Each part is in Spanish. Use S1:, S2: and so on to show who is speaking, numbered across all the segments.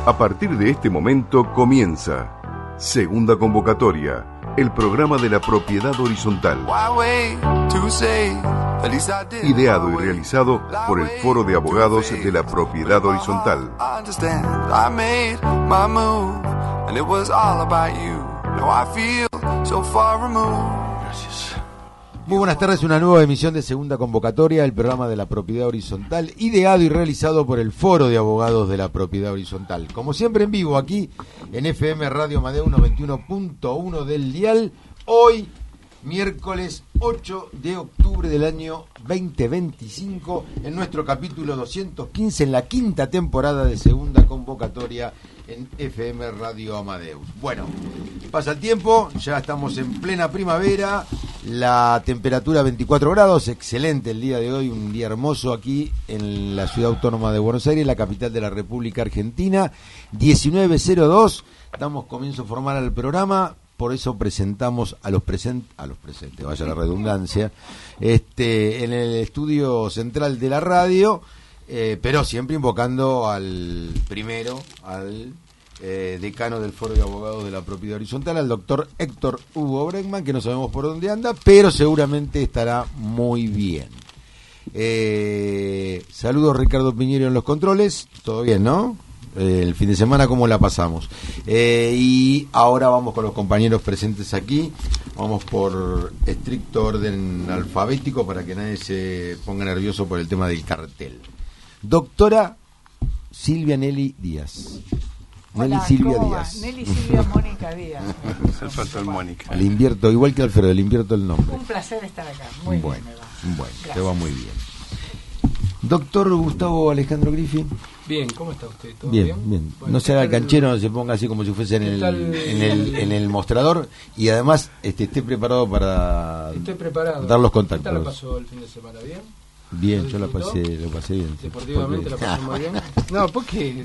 S1: A partir de este momento comienza Segunda Convocatoria, el programa de la propiedad horizontal. Ideado y realizado por el Foro de Abogados de la Propiedad Horizontal.
S2: Gracias. Muy buenas tardes, una nueva emisión de Segunda Convocatoria, el programa de la Propiedad Horizontal, ideado y realizado por el Foro de Abogados de la Propiedad Horizontal. Como siempre en vivo aquí en FM Radio Amadeus 91.1 del dial, hoy miércoles 8 de octubre del año 2025, en nuestro capítulo 215, en la quinta temporada de Segunda Convocatoria en FM Radio Amadeus. Bueno, pasa el tiempo, ya estamos en plena primavera, la temperatura 24 grados, excelente el día de hoy, un día hermoso aquí en la ciudad autónoma de Buenos Aires, la capital de la República Argentina, 19:02, damos comienzo formal al programa. Por eso presentamos a los presentes, vaya la redundancia, en el estudio central de la radio, pero siempre invocando al primero, al decano del Foro de Abogados de la Propiedad Horizontal, al doctor Héctor Hugo Bregman, que no sabemos por dónde anda, pero seguramente estará muy bien. Saludos, Ricardo Piñero en los controles, todo bien, ¿no? El fin de semana, ¿cómo la pasamos? Y ahora vamos con los compañeros presentes aquí. Vamos por estricto orden alfabético para que nadie se ponga nervioso por el tema del cartel. Doctora Silvia Nelly Díaz.
S3: Hola,
S2: Nelly Silvia
S3: ¿cómo
S2: Díaz.
S3: va? Nelly Silvia Mónica Díaz.
S4: Se faltó el Mónica.
S2: Le invierto, igual que Alfredo, le invierto el nombre.
S3: Un placer estar acá. Muy
S2: bueno,
S3: bien, me va.
S2: Bueno,
S3: Gracias.
S2: te va muy bien. Doctor Gustavo Alejandro Griffin.
S5: Bien, ¿cómo está usted? ¿Todo
S2: Bien, bien.
S5: Bueno,
S2: No se haga
S5: ¿qué
S2: el
S5: tal?
S2: canchero, no se ponga así como si fuese en el mostrador, y además esté preparado para
S5: Estoy preparado.
S2: dar los
S5: ¿Qué tal la
S2: contactos.
S5: pasó el fin de semana? ¿Bien?
S2: Bien,
S5: ¿Lo
S2: yo lo
S5: disfrutó?
S2: pasé bien.
S5: Deportivamente la pasó muy bien. No, ¿por qué?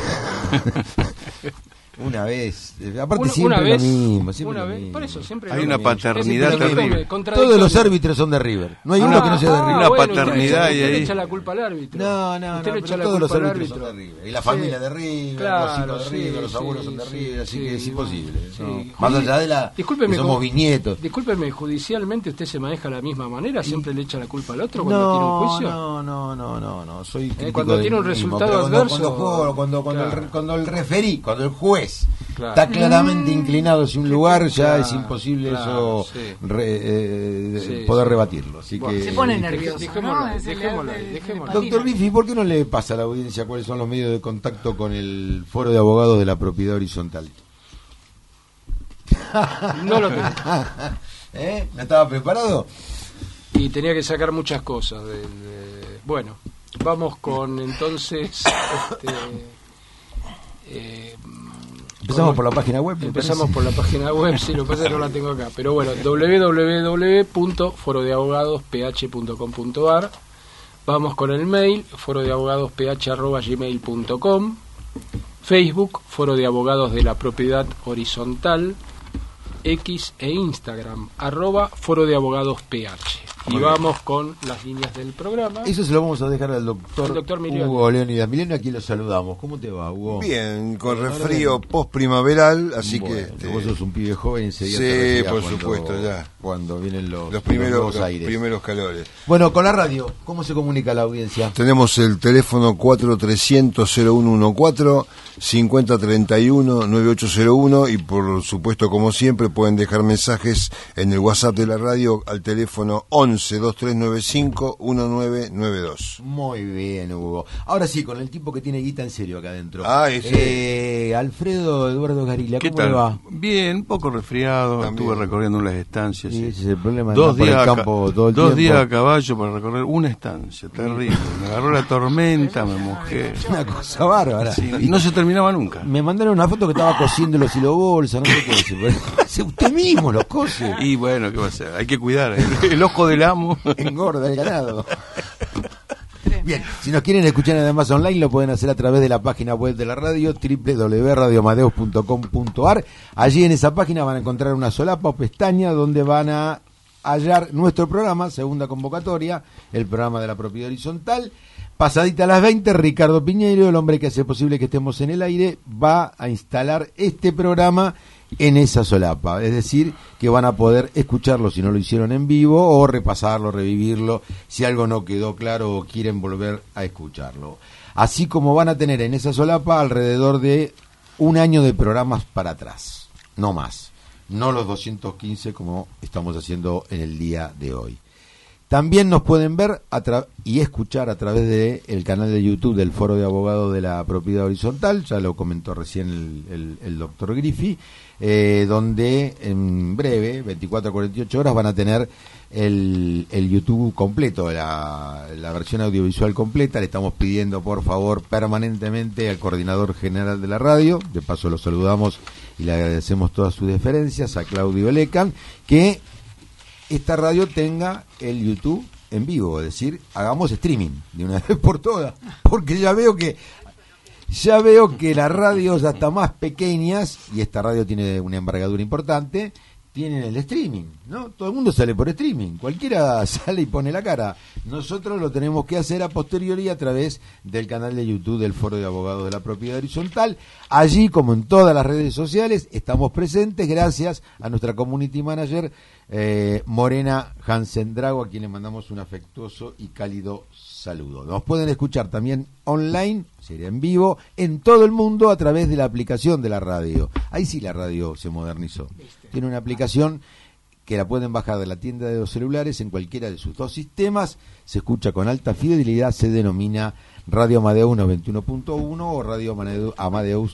S2: Una vez, aparte
S5: Una
S2: siempre
S5: vez,
S2: lo mismo, siempre
S5: una
S2: lo
S5: vez,
S2: mismo.
S5: por eso siempre
S4: Hay
S5: lo
S4: una
S5: mismo.
S4: paternidad
S5: Es siempre lo
S4: terrible.
S5: mismo, contradictorio.
S2: Todos los árbitros son de River, no hay uno que no sea de River.
S4: Una
S5: bueno,
S4: paternidad
S5: usted
S4: y ahí-
S5: le echa la culpa al árbitro.
S2: No,
S5: Usted le
S2: pero
S5: echa la
S2: todos los
S5: culpa al
S2: árbitros son
S5: árbitro.
S2: de River. Y la
S5: Sí.
S2: familia de River,
S5: Claro,
S2: los hijos de
S5: sí,
S2: River, los abuelos
S5: sí,
S2: son de
S5: sí,
S2: River, así
S5: sí,
S2: que es imposible.
S5: sí.
S2: ¿no? Más allá de la
S5: Discúlpeme,
S2: que somos
S5: como-
S2: bisnietos.
S5: Discúlpeme, judicialmente usted se maneja de la misma manera, siempre le echa la culpa al otro cuando tiene un juicio.
S2: No, soy crítico
S5: cuando
S2: de
S5: tiene un
S2: mí mismo,
S5: resultado
S2: pero
S5: adverso,
S2: cuando el referí, cuando el juez
S5: Claro.
S2: está claramente inclinado hacia un lugar, ya
S5: Claro,
S2: es imposible
S5: claro,
S2: eso
S5: sí.
S2: poder
S5: Sí.
S2: rebatirlo. Así
S5: Bueno,
S2: que
S3: Se pone nervioso,
S5: dejémoslo
S3: ¿no?
S5: ahí,
S3: Es el-
S5: dejémoslo ahí,
S3: el-
S5: dejémoslo
S3: el-
S5: ahí.
S2: Doctor Bifi, ¿por qué no le pasa a la audiencia cuáles son los medios de contacto con el Foro de Abogados de la Propiedad Horizontal?
S5: No lo tengo.
S2: ¿No estaba preparado?
S5: Y tenía que sacar muchas cosas. Bueno, vamos con entonces.
S2: Empezamos por la página web. ¿me
S5: Empezamos
S2: parece?
S5: por la página web, sí, lo que pasa es que no la tengo acá. Pero bueno, www.forodeabogadosph.com.ar. Vamos con el mail, forodeabogadosph@gmail.com. Facebook, Foro de Abogados de la Propiedad Horizontal. X e Instagram, @Foro de Abogados PH. Y
S2: Muy
S5: vamos con las líneas del programa.
S2: Eso se lo vamos a dejar al doctor,
S5: Al doctor Milioni.
S2: Hugo Leónidas Milioni, aquí lo saludamos. ¿Cómo te va, Hugo?
S4: Bien, con resfrío post-primaveral, así
S2: Bueno,
S4: que...
S2: vos sos un pibe joven, enseguida
S4: Sí,
S2: te resfriás
S4: por
S2: cuando-
S4: supuesto, ya.
S2: Cuando vienen los
S4: primeros
S2: aires.
S4: calores.
S2: Bueno, con la radio, ¿cómo se comunica la audiencia?
S4: Tenemos el teléfono 4300-0114, 5031-9801 y por supuesto, como siempre, pueden dejar mensajes en el WhatsApp de la radio al teléfono 11-2395-1992.
S2: Muy bien, Hugo. Ahora sí, con el tipo que tiene guita en serio acá adentro.
S4: Ah, ese.
S2: Alfredo Eduardo Garila,
S4: ¿Qué
S2: ¿cómo
S4: tal?
S2: le va?
S4: Bien, un poco resfriado,
S6: También.
S4: estuve recorriendo las estancias.
S2: Sí,
S4: sí.
S2: ese es el problema.
S4: 2
S2: andar por
S4: días,
S2: el campo todo el
S4: dos
S2: tiempo.
S4: días a caballo para recorrer una estancia, terrible. Me agarró la tormenta, me mojé.
S2: Una cosa bárbara.
S4: Sí, y no se terminaba nunca.
S2: Me mandaron una foto que estaba cosiendo los hilobolsas, no sé qué hace, pero hace usted mismo los cose.
S4: Y bueno, ¿qué va a hacer? Hay que cuidar el ojo del amo.
S2: Engorda el ganado. Bien, si nos quieren escuchar además online lo pueden hacer a través de la página web de la radio, www.radioamadeus.com.ar. Allí en esa página van a encontrar una solapa o pestaña donde van a hallar nuestro programa, Segunda Convocatoria, el programa de la Propiedad Horizontal. Pasadita a las 20, Ricardo Piñeiro, el hombre que hace posible que estemos en el aire, va a instalar este programa en esa solapa. Es decir, que van a poder escucharlo si no lo hicieron en vivo, o repasarlo, revivirlo, si algo no quedó claro o quieren volver a escucharlo. Así como van a tener en esa solapa alrededor de un año de programas para atrás, no más, no los 215 como estamos haciendo en el día de hoy. También nos pueden ver y escuchar a través del canal de YouTube del Foro de Abogados de la Propiedad Horizontal, ya lo comentó recién el doctor Griffi, donde en breve, 24 a 48 horas, van a tener el YouTube completo, la versión audiovisual completa. Le estamos pidiendo, por favor, permanentemente al coordinador general de la radio, de paso lo saludamos y le agradecemos todas sus deferencias, a Claudio Lecan, que esta radio tenga el YouTube en vivo, es decir, hagamos streaming de una vez por todas, porque ya veo que las radios hasta más pequeñas, y esta radio tiene una envergadura importante, tienen el streaming, ¿no? Todo el mundo sale por streaming, cualquiera sale y pone la cara. Nosotros lo tenemos que hacer a posteriori a través del canal de YouTube del Foro de Abogados de la Propiedad Horizontal. Allí, como en todas las redes sociales, estamos presentes gracias a nuestra community manager Morena Hansen Drago, a quien le mandamos un afectuoso y cálido saludo. Nos pueden escuchar también online, sería en vivo, en todo el mundo a través de la aplicación de la radio. Ahí sí la radio se modernizó. Tiene una aplicación que la pueden bajar de la tienda de los celulares en cualquiera de sus dos sistemas. Se escucha con alta fidelidad, se denomina Radio Amadeus 91.1 o Radio Amadeus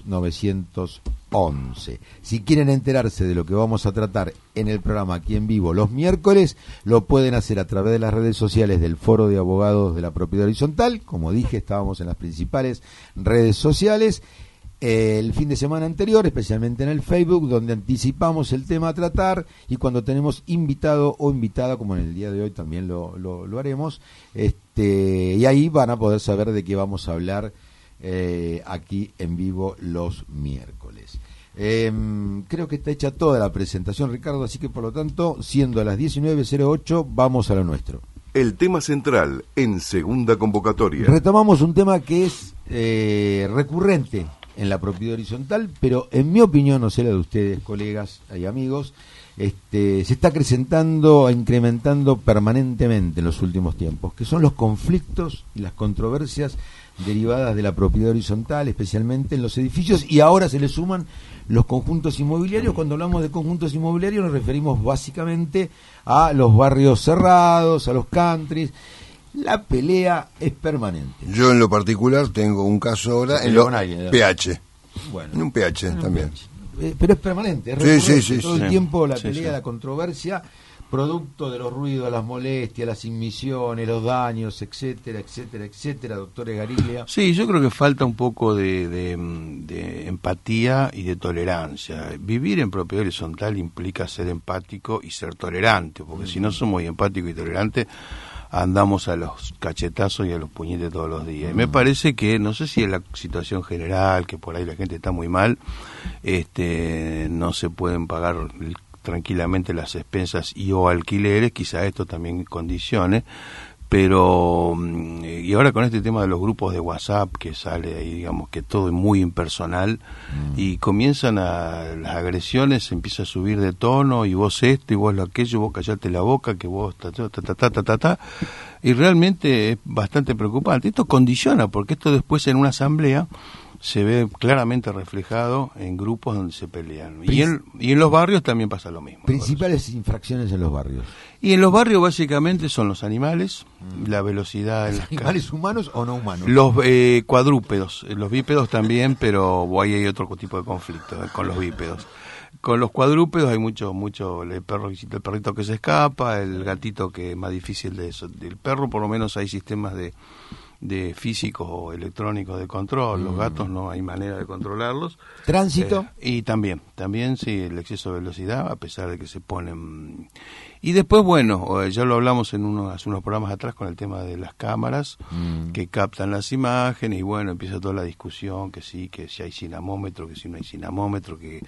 S2: 911. Si quieren enterarse de lo que vamos a tratar en el programa aquí en vivo los miércoles, lo pueden hacer a través de las redes sociales del Foro de Abogados de la Propiedad Horizontal. Como dije, estábamos en las principales redes sociales. El fin de semana anterior, especialmente en el Facebook, donde anticipamos el tema a tratar, y cuando tenemos invitado o invitada, como en el día de hoy también lo haremos, y ahí van a poder saber de qué vamos a hablar aquí en vivo los miércoles. Creo que está hecha toda la presentación, Ricardo, así que por lo tanto, siendo a las 19:08, vamos a lo nuestro.
S1: El tema central en segunda convocatoria.
S2: Retomamos un tema que es recurrente en la propiedad horizontal, pero en mi opinión, no sé la de ustedes, colegas y amigos, se está acrecentando, incrementando permanentemente en los últimos tiempos, que son los conflictos y las controversias derivadas de la propiedad horizontal, especialmente en los edificios, y ahora se le suman los conjuntos inmobiliarios. Cuando hablamos de conjuntos inmobiliarios nos referimos básicamente a los barrios cerrados, a los countries. La pelea es permanente.
S4: Yo en lo particular tengo un caso ahora en lo PH.
S2: Bueno,
S4: en un PH también.
S2: Pero es permanente, es recurrente.
S4: Sí,
S2: todo el tiempo la pelea,
S5: sí.
S2: la controversia, producto de los ruidos, las molestias, las inmisiones, los daños, etcétera, etcétera, etcétera. Doctor Gariglia.
S6: Sí, yo creo que falta un poco de empatía y de tolerancia. Vivir en propiedad horizontal implica ser empático y ser tolerante, porque si no somos empáticos y tolerantes, andamos a los cachetazos y a los puñetes todos los días. Y me parece que, no sé si es la situación general, que por ahí la gente está muy mal, no se pueden pagar tranquilamente las expensas y o alquileres, quizá esto también condicione, pero y ahora con este tema de los grupos de WhatsApp que sale ahí, digamos que todo es muy impersonal y comienzan las agresiones, empieza a subir de tono, y vos esto y vos lo aquello, vos callate la boca, que vos y realmente es bastante preocupante. Esto condiciona, porque esto después en una asamblea se ve claramente reflejado en grupos donde se pelean. Y en los barrios también pasa lo mismo.
S2: Principales infracciones en los barrios.
S6: Y en los barrios básicamente son los animales, la velocidad en las
S2: ¿Animales humanos o no humanos?
S6: Los cuadrúpedos, los bípedos también, pero ahí hay otro tipo de conflicto con los bípedos. Con los cuadrúpedos hay mucho el perrito que se escapa, el gatito que es más difícil de eso. El perro por lo menos hay sistemas de físicos o electrónicos de control. Los gatos no hay manera de controlarlos.
S2: ¿Tránsito?
S6: Y también sí, el exceso de velocidad, a pesar de que se ponen. Y después, bueno, ya lo hablamos hace unos programas atrás con el tema de las cámaras que captan las imágenes, y bueno, empieza toda la discusión que si hay cinamómetro, que si no hay cinamómetro, que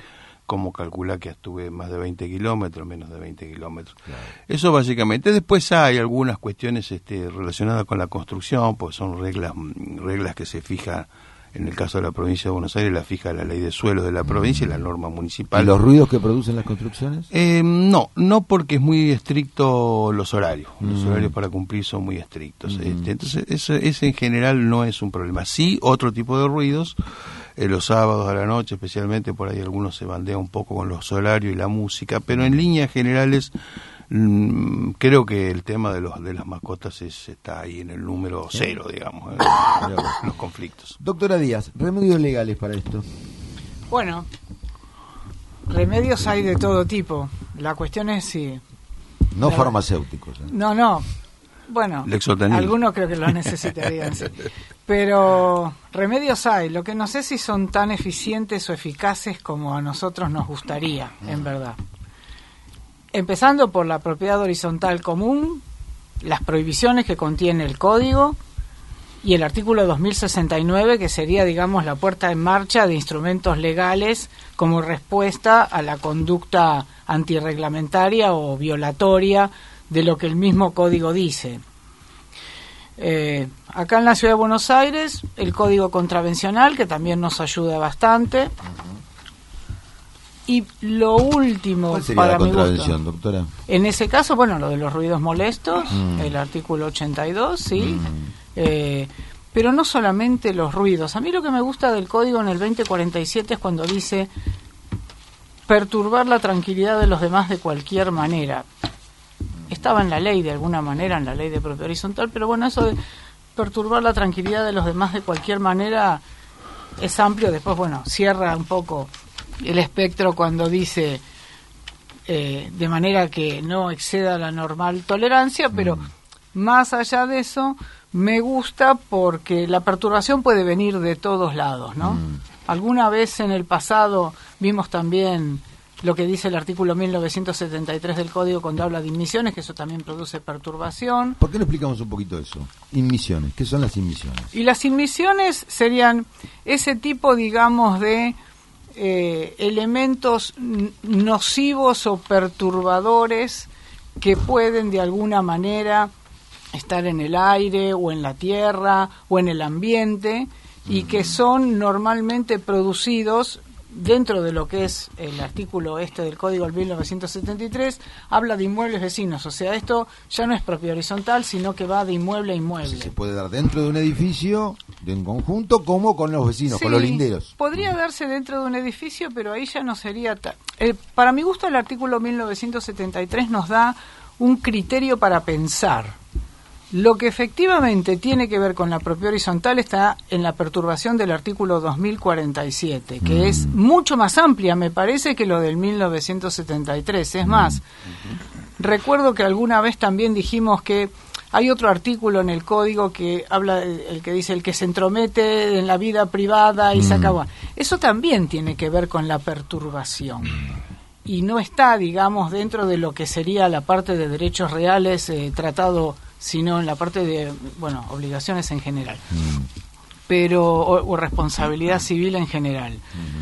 S6: cómo calcular que estuve más de 20 kilómetros, menos de 20 kilómetros. Claro. Eso básicamente. Después hay algunas cuestiones relacionadas con la construcción, pues son reglas que se fijan. En el caso de la provincia de Buenos Aires la fija la ley de suelos de la provincia y la norma municipal.
S2: ¿Y los ruidos que producen las construcciones?
S6: No porque es muy estricto los horarios. Los horarios para cumplir son muy estrictos. Entonces ese en general no es un problema. Sí, otro tipo de ruidos, los sábados a la noche especialmente, por ahí algunos se bandean un poco con los horarios y la música, pero en líneas generales creo que el tema de las mascotas está ahí en el número 0, digamos, los conflictos.
S2: Doctora Díaz, remedios legales para esto.
S3: Bueno, remedios hay de todo tipo. La cuestión es si...
S2: No farmacéuticos.
S3: No. Bueno, algunos creo que los necesitarían, sí. Pero remedios hay. Lo que no sé si son tan eficientes o eficaces como a nosotros nos gustaría, en verdad. Empezando por la propiedad horizontal común, las prohibiciones que contiene el código y el artículo 2069, que sería, digamos, la puerta en marcha de instrumentos legales como respuesta a la conducta antirreglamentaria o violatoria de lo que el mismo código dice. Acá en la Ciudad de Buenos Aires, el código contravencional, que también nos ayuda bastante. Y lo último,
S2: ¿cuál sería
S3: para
S2: la contravención,
S3: mi gusto,
S2: doctora?
S3: En ese caso, bueno, lo de los ruidos molestos, el artículo 82, sí. Pero no solamente los ruidos. A mí lo que me gusta del código en el 2047 es cuando dice perturbar la tranquilidad de los demás de cualquier manera. Estaba en la ley de alguna manera, en la ley de propiedad horizontal, pero bueno, eso de perturbar la tranquilidad de los demás de cualquier manera es amplio. Después, bueno, cierra un poco el espectro cuando dice de manera que no exceda la normal tolerancia, pero más allá de eso me gusta porque la perturbación puede venir de todos lados, ¿no? Alguna vez en el pasado vimos también lo que dice el artículo 1973 del Código cuando habla de inmisiones, que eso también produce perturbación.
S2: ¿Por qué no explicamos un poquito eso? Inmisiones, ¿qué son las inmisiones?
S3: Y las inmisiones serían ese tipo, digamos, de elementos nocivos o perturbadores que pueden de alguna manera estar en el aire o en la tierra o en el ambiente y que son normalmente producidos dentro de lo que es el artículo del Código del 1973, habla de inmuebles vecinos, o sea, esto ya no es propiedad horizontal, sino que va de inmueble a inmueble.
S2: Se puede dar dentro de un edificio, de un conjunto, como con los vecinos,
S3: sí,
S2: con los linderos.
S3: Podría darse dentro de un edificio, pero ahí ya no sería para mi gusto el artículo 1973 nos da un criterio para pensar. Lo que efectivamente tiene que ver con la propiedad horizontal está en la perturbación del artículo 2047, que es mucho más amplia, me parece, que lo del 1973. Es más, recuerdo que alguna vez también dijimos que hay otro artículo en el código que habla, el que dice el que se entromete en la vida privada y se acaba. Eso también tiene que ver con la perturbación. Y no está, digamos, dentro de lo que sería la parte de derechos reales tratado, sino en la parte de, bueno, obligaciones en general, pero o responsabilidad civil en general.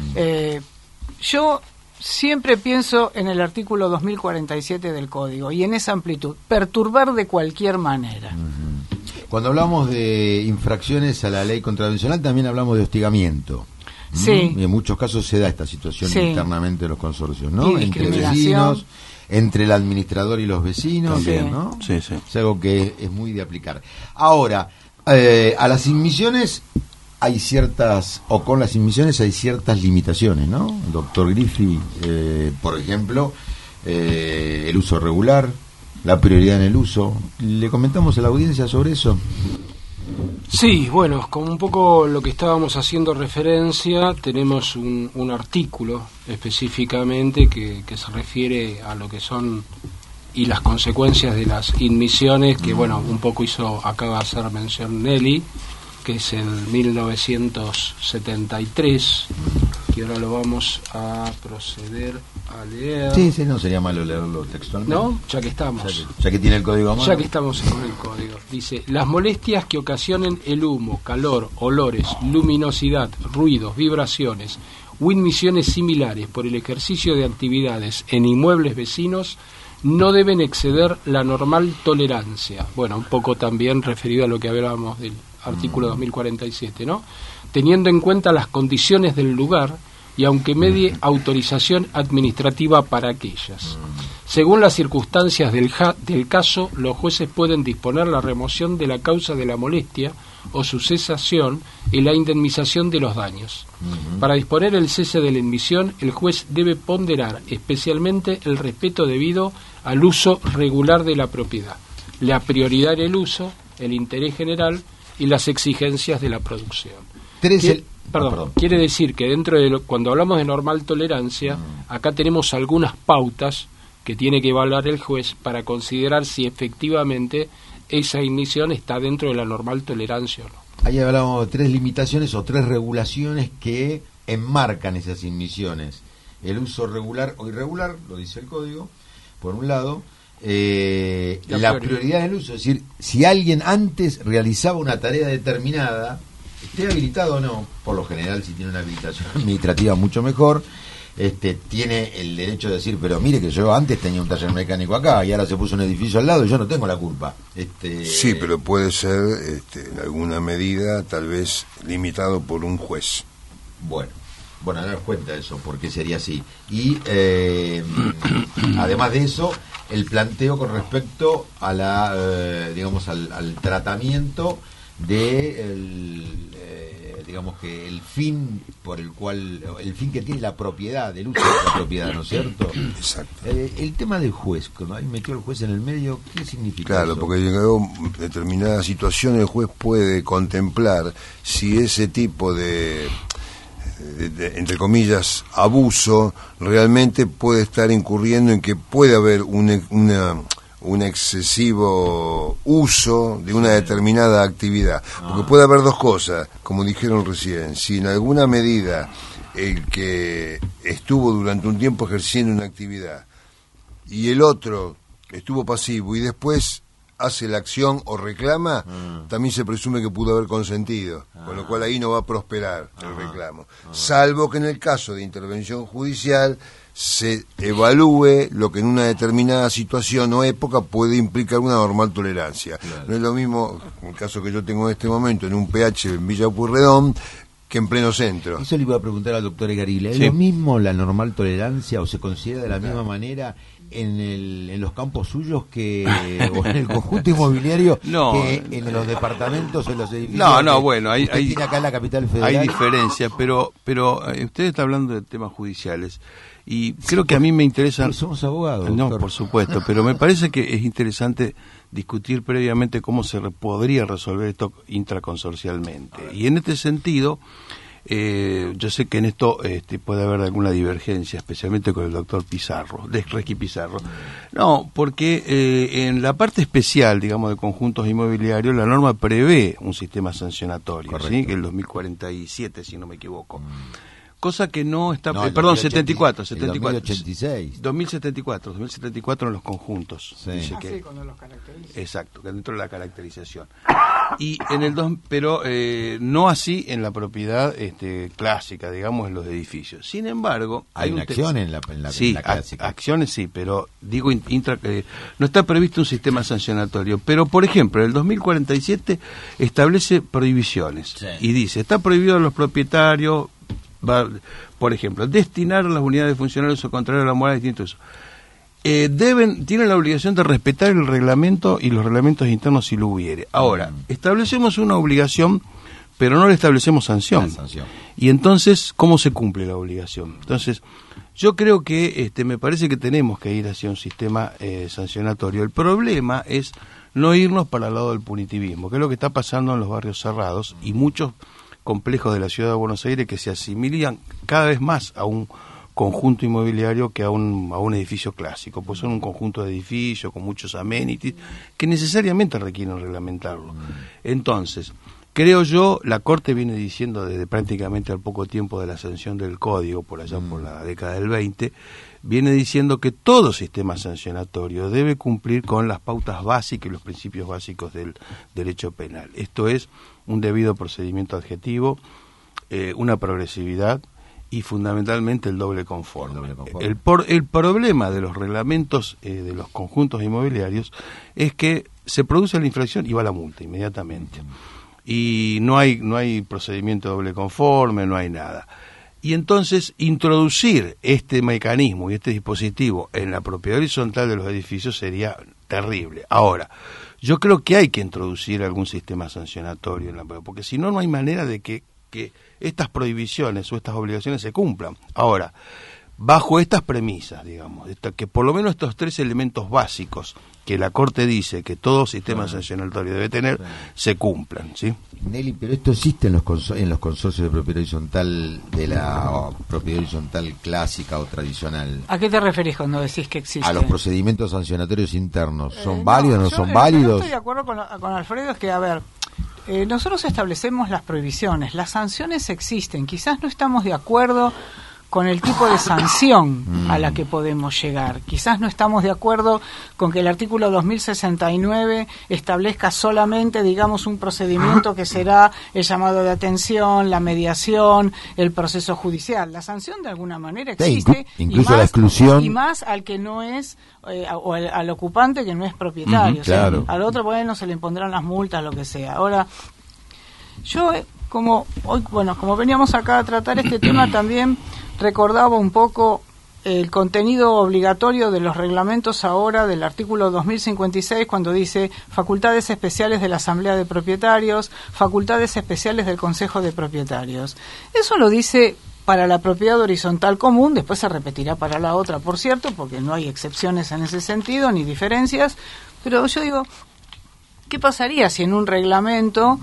S3: Yo siempre pienso en el artículo 2047 del Código y en esa amplitud, perturbar de cualquier manera.
S2: Cuando hablamos de infracciones a la ley contravencional también hablamos de hostigamiento.
S3: Sí.
S2: Y en muchos casos se da esta situación internamente de los consorcios, ¿no?
S3: Y
S2: entre vecinos, entre el administrador y los vecinos, también, ¿no?
S6: Sí, sí.
S2: Es algo que es muy de aplicar. Ahora, a las inmisiones hay ciertas, o con las inmisiones hay ciertas limitaciones, ¿no? Doctor Griffi, por ejemplo, el uso regular, la prioridad en el uso. ¿Le comentamos a la audiencia sobre eso?
S5: Sí, bueno, como un poco lo que estábamos haciendo referencia, tenemos un artículo específicamente que se refiere a lo que son y las consecuencias de las inmisiones, que bueno, un poco acaba de hacer mención Nelly, que es el 1973, que ahora lo vamos a proceder a leer.
S2: Sí, no sería malo leerlo textualmente.
S5: ¿No? Ya que estamos.
S2: Ya que tiene el código a mano.
S5: Ya que estamos con el código. Dice, las molestias que ocasionen el humo, calor, olores, luminosidad, ruidos, vibraciones o inmisiones similares por el ejercicio de actividades en inmuebles vecinos no deben exceder la normal tolerancia. Bueno, un poco también referido a lo que hablábamos del artículo 2047, ¿no? Teniendo en cuenta las condiciones del lugar y aunque medie autorización administrativa para aquellas. Según las circunstancias del caso, los jueces pueden disponer la remoción de la causa de la molestia o su cesación y la indemnización de los daños. Para disponer el cese de la emisión, el juez debe ponderar especialmente el respeto debido al uso regular de la propiedad, la prioridad en el uso, el interés general y las exigencias de la producción. Quiere decir que dentro de cuando hablamos de normal tolerancia, acá tenemos algunas pautas que tiene que evaluar el juez para considerar si efectivamente esa emisión está dentro de la normal tolerancia o no.
S2: Ahí hablamos de 3 limitaciones o 3 regulaciones que enmarcan esas emisiones. El uso regular o irregular, lo dice el código, por un lado. La prioridad del uso, es decir, si alguien antes realizaba una tarea determinada, esté habilitado o no, por lo general si tiene una habilitación administrativa mucho mejor, tiene el derecho de decir, pero mire que yo antes tenía un taller mecánico acá y ahora se puso un edificio al lado y yo no tengo la culpa.
S4: Sí, pero puede ser en alguna medida tal vez limitado por un juez.
S2: Bueno, dar cuenta de eso, porque sería así. Y además de eso, el planteo con respecto a la, al tratamiento de digamos que el fin por el cual, el fin que tiene la propiedad, el uso de la propiedad, ¿no es cierto?
S4: Exacto.
S2: El tema del juez, cuando ahí metió el juez en el medio, ¿qué significa
S4: Claro,
S2: eso?
S4: porque llegado a determinadas situaciones el juez puede contemplar si ese tipo de entre comillas, abuso, realmente puede estar incurriendo en que puede haber un excesivo uso de una determinada actividad. Porque puede haber dos cosas, como dijeron recién. Si en alguna medida el que estuvo durante un tiempo ejerciendo una actividad y el otro estuvo pasivo y después hace la acción o reclama, también se presume que pudo haber consentido, con lo cual ahí no va a prosperar el reclamo. Salvo que en el caso de intervención judicial se evalúe lo que en una determinada situación o época puede implicar una normal tolerancia. Claro. No es lo mismo, en el caso que yo tengo en este momento, en un PH en Villa Pueyrredón, que en pleno centro.
S2: Eso le iba a preguntar al doctor Egarila. ¿Es lo mismo la normal tolerancia o se considera de la misma manera en los campos suyos que o en el conjunto inmobiliario que en los departamentos, en los edificios?
S6: Bueno, hay
S2: tiene acá en la capital federal.
S6: Hay diferencias, pero usted está hablando de temas judiciales y creo que a mí me interesa.
S2: Pero somos abogados.
S6: No,
S2: doctor.
S6: por supuesto, pero me parece que es interesante discutir previamente cómo se podría resolver esto intraconsorcialmente. Y en este sentido, yo sé que en esto puede haber alguna divergencia, especialmente con el doctor Pizarro, de Requi Pizarro. No, porque en la parte especial, digamos, de conjuntos inmobiliarios, la norma prevé un sistema sancionatorio, ¿sí? Que es el 2047, si no me equivoco. Cosa que no está... perdón, 74.
S2: 2086.
S6: 2074 en los conjuntos.
S2: Sí.
S6: Dice que,
S3: sí, cuando los caracteriza.
S6: Exacto, que dentro de la caracterización. Y en el pero no así en la propiedad clásica, digamos, en los edificios. Sin embargo...
S2: Hay una acción en la
S6: sí,
S2: clásica.
S6: Acciones sí, pero digo, no está previsto un sistema sancionatorio. Pero, por ejemplo, el 2047 establece prohibiciones. Sí. Y dice, está prohibido a los propietarios... por ejemplo, destinar a las unidades funcionales o contrario a la moral distinto eso. Tienen la obligación de respetar el reglamento y los reglamentos internos si lo hubiere. Ahora, establecemos una obligación, pero no le establecemos sanción. Y entonces, ¿cómo se cumple la obligación? Entonces, yo creo que me parece que tenemos que ir hacia un sistema sancionatorio. El problema es no irnos para el lado del punitivismo, que es lo que está pasando en los barrios cerrados y muchos complejos de la ciudad de Buenos Aires que se asimilan cada vez más a un conjunto inmobiliario que a un edificio clásico, pues son un conjunto de edificios con muchos amenities que necesariamente requieren reglamentarlo. Entonces, creo yo, la Corte viene diciendo desde prácticamente al poco tiempo de la sanción del Código, por allá por la década del 20, viene diciendo que todo sistema sancionatorio debe cumplir con las pautas básicas y los principios básicos del derecho penal. Esto es un debido procedimiento adjetivo, una progresividad y fundamentalmente el doble confort. El problema de los reglamentos de los conjuntos inmobiliarios es que se produce la infracción y va la multa inmediatamente. Y no hay procedimiento doble conforme, no hay nada. Y entonces introducir este mecanismo y este dispositivo en la propiedad horizontal de los edificios sería terrible. Ahora, yo creo que hay que introducir algún sistema sancionatorio en la propiedad, porque si no, no hay manera de que estas prohibiciones o estas obligaciones se cumplan. Ahora, bajo estas premisas, digamos, que por lo menos estos 3 elementos básicos que la Corte dice que todo sistema sancionatorio debe tener, se cumplan, ¿sí?
S2: Nelly, pero esto existe en los consorcios de propiedad horizontal, de la propiedad horizontal clásica o tradicional.
S3: ¿A qué te referís cuando decís que existe?
S2: A los procedimientos sancionatorios internos. ¿Son válidos o no son válidos?
S3: Yo estoy de acuerdo con Alfredo, es que, a ver, nosotros establecemos las prohibiciones, las sanciones existen, quizás no estamos de acuerdo con el tipo de sanción a la que podemos llegar. Quizás no estamos de acuerdo con que el artículo 2069 establezca solamente, digamos, un procedimiento que será el llamado de atención, la mediación, el proceso judicial. La sanción de alguna manera existe,
S2: incluso la exclusión.
S3: Y más al que no es, o al ocupante que no es propietario.
S2: Claro.
S3: O sea, al otro, bueno, se le impondrán las multas, lo que sea. Ahora, yo, como veníamos acá a tratar este tema, también recordaba un poco el contenido obligatorio de los reglamentos ahora del artículo 2056, cuando dice facultades especiales de la Asamblea de Propietarios, facultades especiales del Consejo de Propietarios. Eso lo dice para la propiedad horizontal común, después se repetirá para la otra, por cierto, porque no hay excepciones en ese sentido, ni diferencias, pero yo digo, ¿qué pasaría si en un reglamento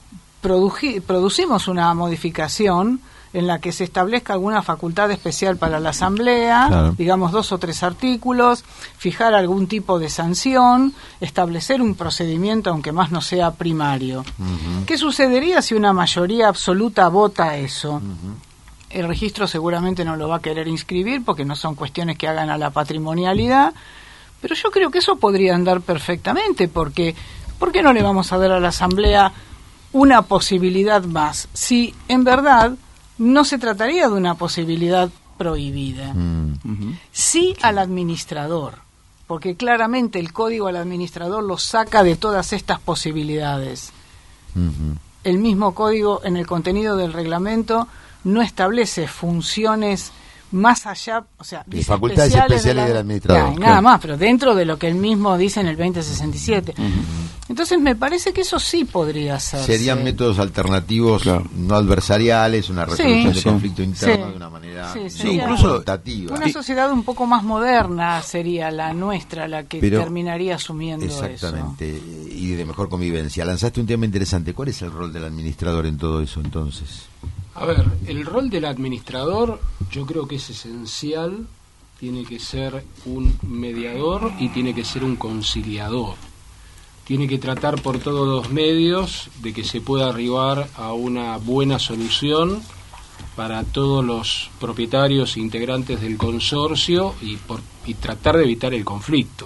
S3: producimos una modificación en la que se establezca alguna facultad especial para la Asamblea, claro, digamos 2 o 3 artículos, fijar algún tipo de sanción, establecer un procedimiento, aunque más no sea primario? Uh-huh. ¿Qué sucedería si una mayoría absoluta vota eso? Uh-huh. El registro seguramente no lo va a querer inscribir porque no son cuestiones que hagan a la patrimonialidad, pero yo creo que eso podría andar perfectamente, porque ¿por qué no le vamos a dar a la Asamblea una posibilidad más? Si en verdad no se trataría de una posibilidad prohibida. Uh-huh. Sí al administrador, porque claramente el código al administrador lo saca de todas estas posibilidades. Uh-huh. El mismo código en el contenido del reglamento no establece funciones más allá, o sea,
S2: dice facultades especiales del administrador.
S3: Nada más, pero dentro de lo que él mismo dice en el 2067. Uh-huh. Entonces me parece que eso sí podría ser.
S2: Serían métodos alternativos, claro, no adversariales, una resolución de conflicto interno de una manera
S3: incluso
S2: adaptativa.
S3: Una sociedad un poco más moderna sería la nuestra, la que terminaría asumiendo
S2: exactamente, eso. Y de mejor convivencia. Lanzaste un tema interesante. ¿Cuál es el rol del administrador en todo eso entonces?
S5: A ver, el rol del administrador yo creo que es esencial, tiene que ser un mediador y tiene que ser un conciliador. Tiene que tratar por todos los medios de que se pueda arribar a una buena solución para todos los propietarios e integrantes del consorcio y tratar de evitar el conflicto.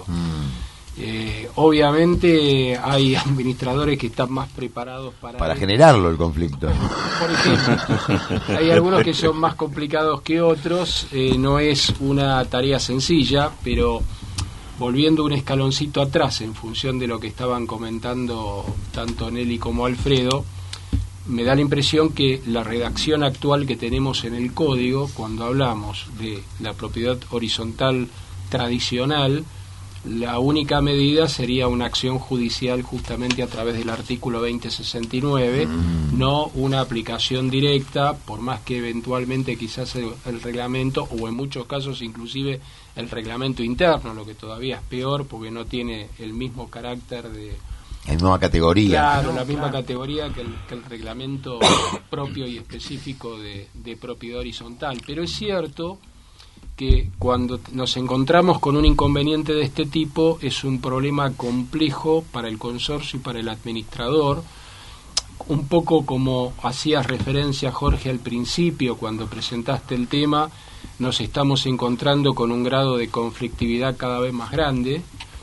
S5: Obviamente hay administradores que están más preparados para
S2: generarlo el conflicto.
S5: Por ejemplo, hay algunos que son más complicados que otros, no es una tarea sencilla, pero volviendo un escaloncito atrás en función de lo que estaban comentando tanto Nelly como Alfredo, me da la impresión que la redacción actual que tenemos en el código, cuando hablamos de la propiedad horizontal tradicional, la única medida sería una acción judicial justamente a través del artículo 2069, no una aplicación directa, por más que eventualmente quizás el reglamento, o en muchos casos inclusive el reglamento interno, lo que todavía es peor porque no tiene el mismo carácter de...
S2: La misma categoría.
S5: Claro, la misma categoría que el reglamento propio y específico de propiedad horizontal. Pero es cierto que cuando nos encontramos con un inconveniente de este tipo es un problema complejo para el consorcio y para el administrador, un poco como hacías referencia, Jorge, al principio cuando presentaste el tema. Nos estamos encontrando con un grado de conflictividad cada vez más grande,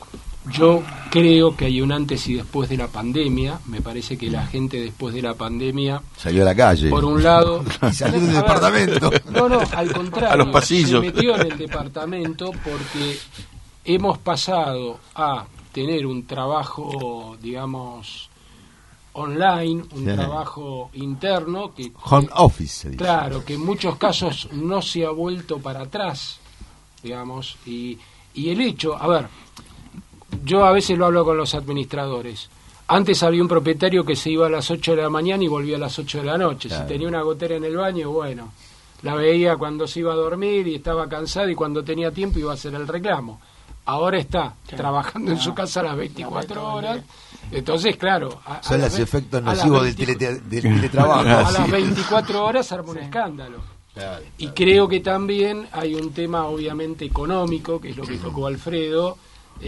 S5: Yo creo que hay un antes y después de la pandemia. Me parece que la gente después de la pandemia
S2: salió a la calle.
S5: Por un lado,
S2: y salió del departamento.
S5: No, al contrario.
S6: A los pasillos.
S5: Se metió en el departamento porque hemos pasado a tener un trabajo, digamos, online, un trabajo interno que
S2: home office se dice.
S5: Claro, que en muchos casos no se ha vuelto para atrás, digamos, y el hecho, a ver, yo a veces lo hablo con los administradores. Antes había un propietario que se iba a las 8 de la mañana y volvía a las 8 de la noche. Claro. Si tenía una gotera en el baño, bueno, la veía cuando se iba a dormir y estaba cansado, y cuando tenía tiempo iba a hacer el reclamo. Ahora está trabajando en su casa a las 24 horas. Entonces, claro...
S2: Son los efectos nocivos del teletrabajo.
S5: A las 24 horas arma un escándalo. Claro. Y creo que también hay un tema obviamente económico, que es lo que tocó Alfredo.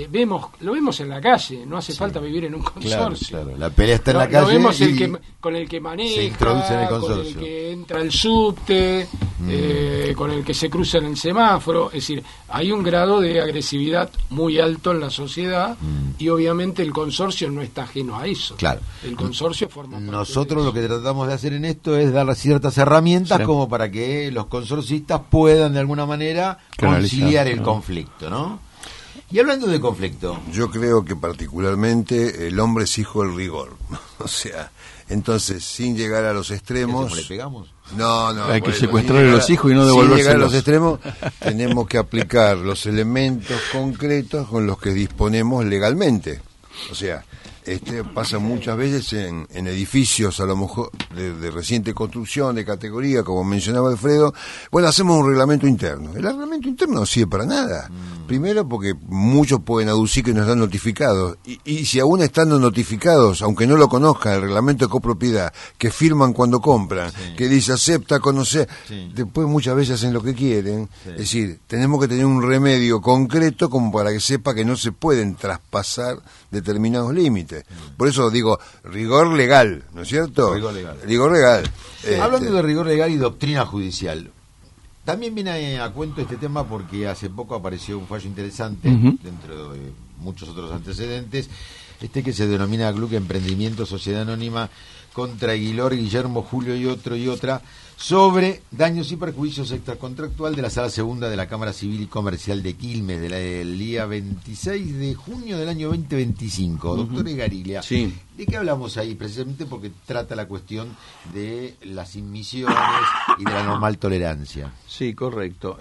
S5: Lo vemos en la calle, no hace falta vivir en un consorcio.
S2: Claro. La pelea está en la calle.
S5: Lo vemos con el que maneja,
S2: se introduce en el consorcio,
S5: con el que entra al subte, con el que se cruza en el semáforo. Es decir, hay un grado de agresividad muy alto en la sociedad y obviamente el consorcio no está ajeno a eso.
S2: Claro.
S5: El consorcio forma parte.
S2: Nosotros lo que tratamos de hacer en esto es dar ciertas herramientas como para que los consorcistas puedan de alguna manera conciliar el conflicto, ¿no? Y hablando de conflicto,
S4: yo creo que particularmente el hombre es hijo del rigor. O sea, entonces, sin llegar a los extremos...
S2: ¿cómo le pegamos?
S4: No.
S6: Hay que secuestrar a los hijos y no devolvérselos.
S4: Sin llegar a los extremos, tenemos que aplicar los elementos concretos con los que disponemos legalmente. O sea, pasa muchas veces en edificios a lo mejor de reciente construcción, de categoría, como mencionaba Alfredo. Bueno, hacemos un reglamento interno. El reglamento interno no sirve para nada. Primero porque muchos pueden aducir que no están notificados. Y si aún estando notificados, aunque no lo conozcan, el reglamento de copropiedad, que firman cuando compran, que dice acepta, conocer, después muchas veces hacen lo que quieren. Es decir, tenemos que tener un remedio concreto como para que sepa que no se pueden traspasar determinados límites. Por eso digo, rigor legal, ¿no es cierto? Rigor legal.
S2: Hablando de rigor legal y doctrina judicial, también viene a cuento este tema porque hace poco apareció un fallo interesante, dentro de muchos otros antecedentes, que se denomina Gluck Emprendimiento Sociedad Anónima contra Aguilar, Guillermo, Julio y otra, sobre daños y perjuicios extracontractual de la Sala Segunda de la Cámara Civil y Comercial de Quilmes, del día 26 de junio del año 2025. Doctor Egariglia, ¿de qué hablamos ahí? Precisamente porque trata la cuestión de las inmisiones y de la normal tolerancia.
S6: Sí, correcto.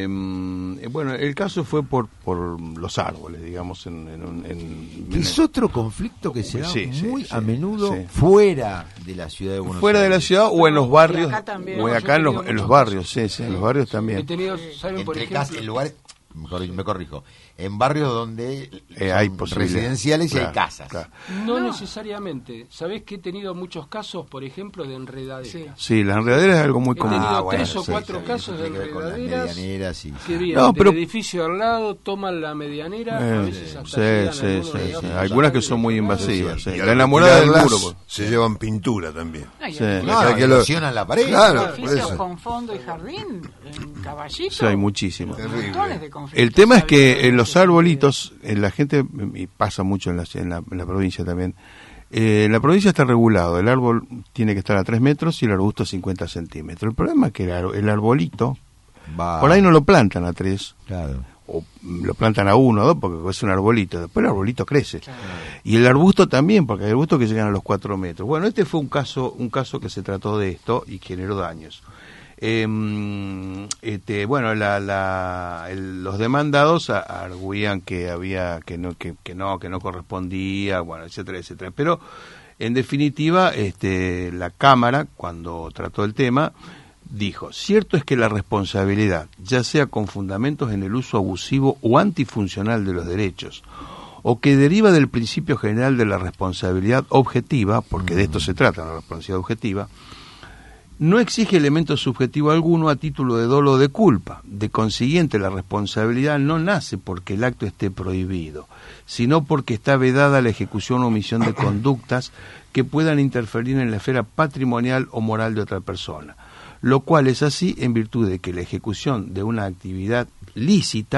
S6: Bueno, el caso fue por los árboles, digamos.
S2: Es otro conflicto que se da a menudo fuera de la ciudad de Buenos Aires.
S6: Fuera de la ciudad o en los barrios. O acá en los barrios, en los barrios también.
S5: He tenido, ¿saben, por ejemplo?
S2: En lugares, me corrijo, en barrios donde
S6: hay
S2: residenciales y hay casas.
S5: Claro. No necesariamente. ¿Sabés que he tenido muchos casos, por ejemplo, de enredaderas?
S6: Sí, la enredadera es algo muy común.
S5: He tenido 3 o 4 casos de enredaderas que vienen
S6: pero
S5: del edificio al lado, toman la medianera, a veces hasta
S6: algunas que son muy invasivas. La enamorada del muro.
S4: Se llevan pintura también.
S2: Que erosionan la pared.
S3: Claro, edificios con fondo y jardín, en Caballito.
S6: Sí, hay muchísimos.
S3: El
S6: tema es que en los arbolitos, la gente, y pasa mucho en la provincia también, la provincia está regulado, el árbol tiene que estar a 3 metros y el arbusto a 50 centímetros. El problema es que el arbolito, por ahí no lo plantan a 3, o lo plantan a 1 o 2 porque es un arbolito, después el arbolito crece. Y el arbusto también, porque hay arbustos que llegan a los 4 metros. Bueno, este fue un caso que se trató de esto y generó daños. Bueno, los demandados arguían que había que no correspondía, bueno, etcétera, etcétera. Pero en definitiva, la Cámara, cuando trató el tema, dijo: cierto es que la responsabilidad, ya sea con fundamentos en el uso abusivo o antifuncional de los derechos, o que deriva del principio general de la responsabilidad objetiva, porque de esto se trata, la responsabilidad objetiva, no exige elemento subjetivo alguno a título de dolo o de culpa. De consiguiente, la responsabilidad no nace porque el acto esté prohibido, sino porque está vedada la ejecución o omisión de conductas que puedan interferir en la esfera patrimonial o moral de otra persona, lo cual es así en virtud de que la ejecución de una actividad lícita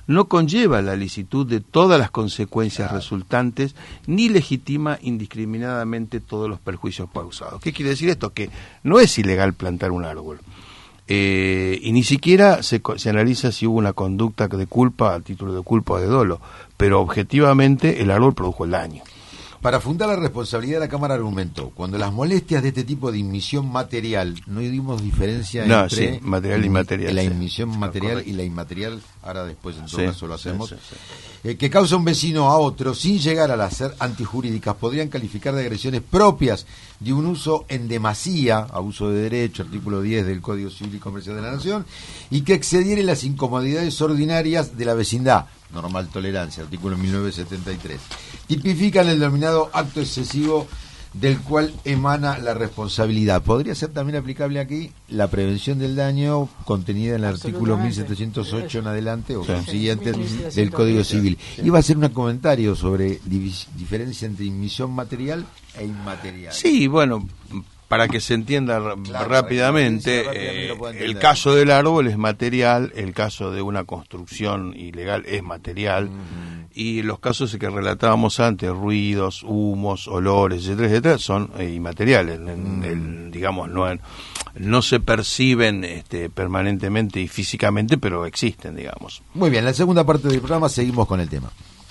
S6: no conlleva la licitud de todas las consecuencias resultantes, ni legitima indiscriminadamente todos los perjuicios causados. ¿Qué quiere decir esto? Que no es ilegal plantar un árbol. Y ni siquiera se analiza si hubo una conducta de culpa, a título de culpa o de dolo, pero objetivamente el árbol produjo el daño.
S2: Para fundar la responsabilidad, la Cámara argumentó: cuando las molestias de este tipo de inmisión material, no dimos diferencia entre
S6: material y inmaterial,
S2: la inmisión material y la inmaterial, ahora después en todo caso lo hacemos,
S6: sí.
S2: Que causa un vecino a otro sin llegar a las ser antijurídicas, podrían calificar de agresiones propias de un uso en demasía, abuso de derecho, artículo 10 del Código Civil y Comercial de la Nación, y que excedieren las incomodidades ordinarias de la vecindad, normal tolerancia, artículo 1973. Tipifican el denominado acto excesivo del cual emana la responsabilidad. ¿Podría ser también aplicable aquí la prevención del daño contenida en el artículo 1708 en adelante o siguientes del Código Civil? Iba a hacer un comentario sobre diferencia entre inmisión material e inmaterial.
S6: Sí, bueno, para que se entienda rápidamente, el caso del árbol es material, el caso de una construcción ilegal es material, y los casos que relatábamos antes, ruidos, humos, olores, etcétera, son inmateriales. Digamos, no se perciben permanentemente y físicamente, pero existen, digamos.
S2: Muy bien, en la segunda parte del programa seguimos con el tema.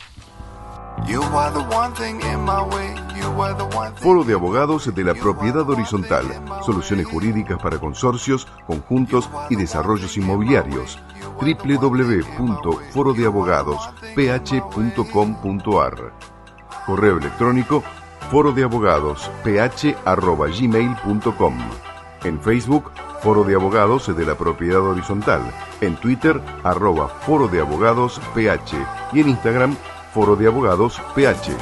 S1: Foro de Abogados de la Propiedad Horizontal. Soluciones jurídicas para consorcios, conjuntos y desarrollos inmobiliarios. www.forodeabogadosph.com.ar. Correo electrónico forodeabogadosph@gmail.com. En Facebook, Foro de Abogados de la Propiedad Horizontal. En Twitter, @Foro de Abogados PH. Y en Instagram, Foro de Abogados PH.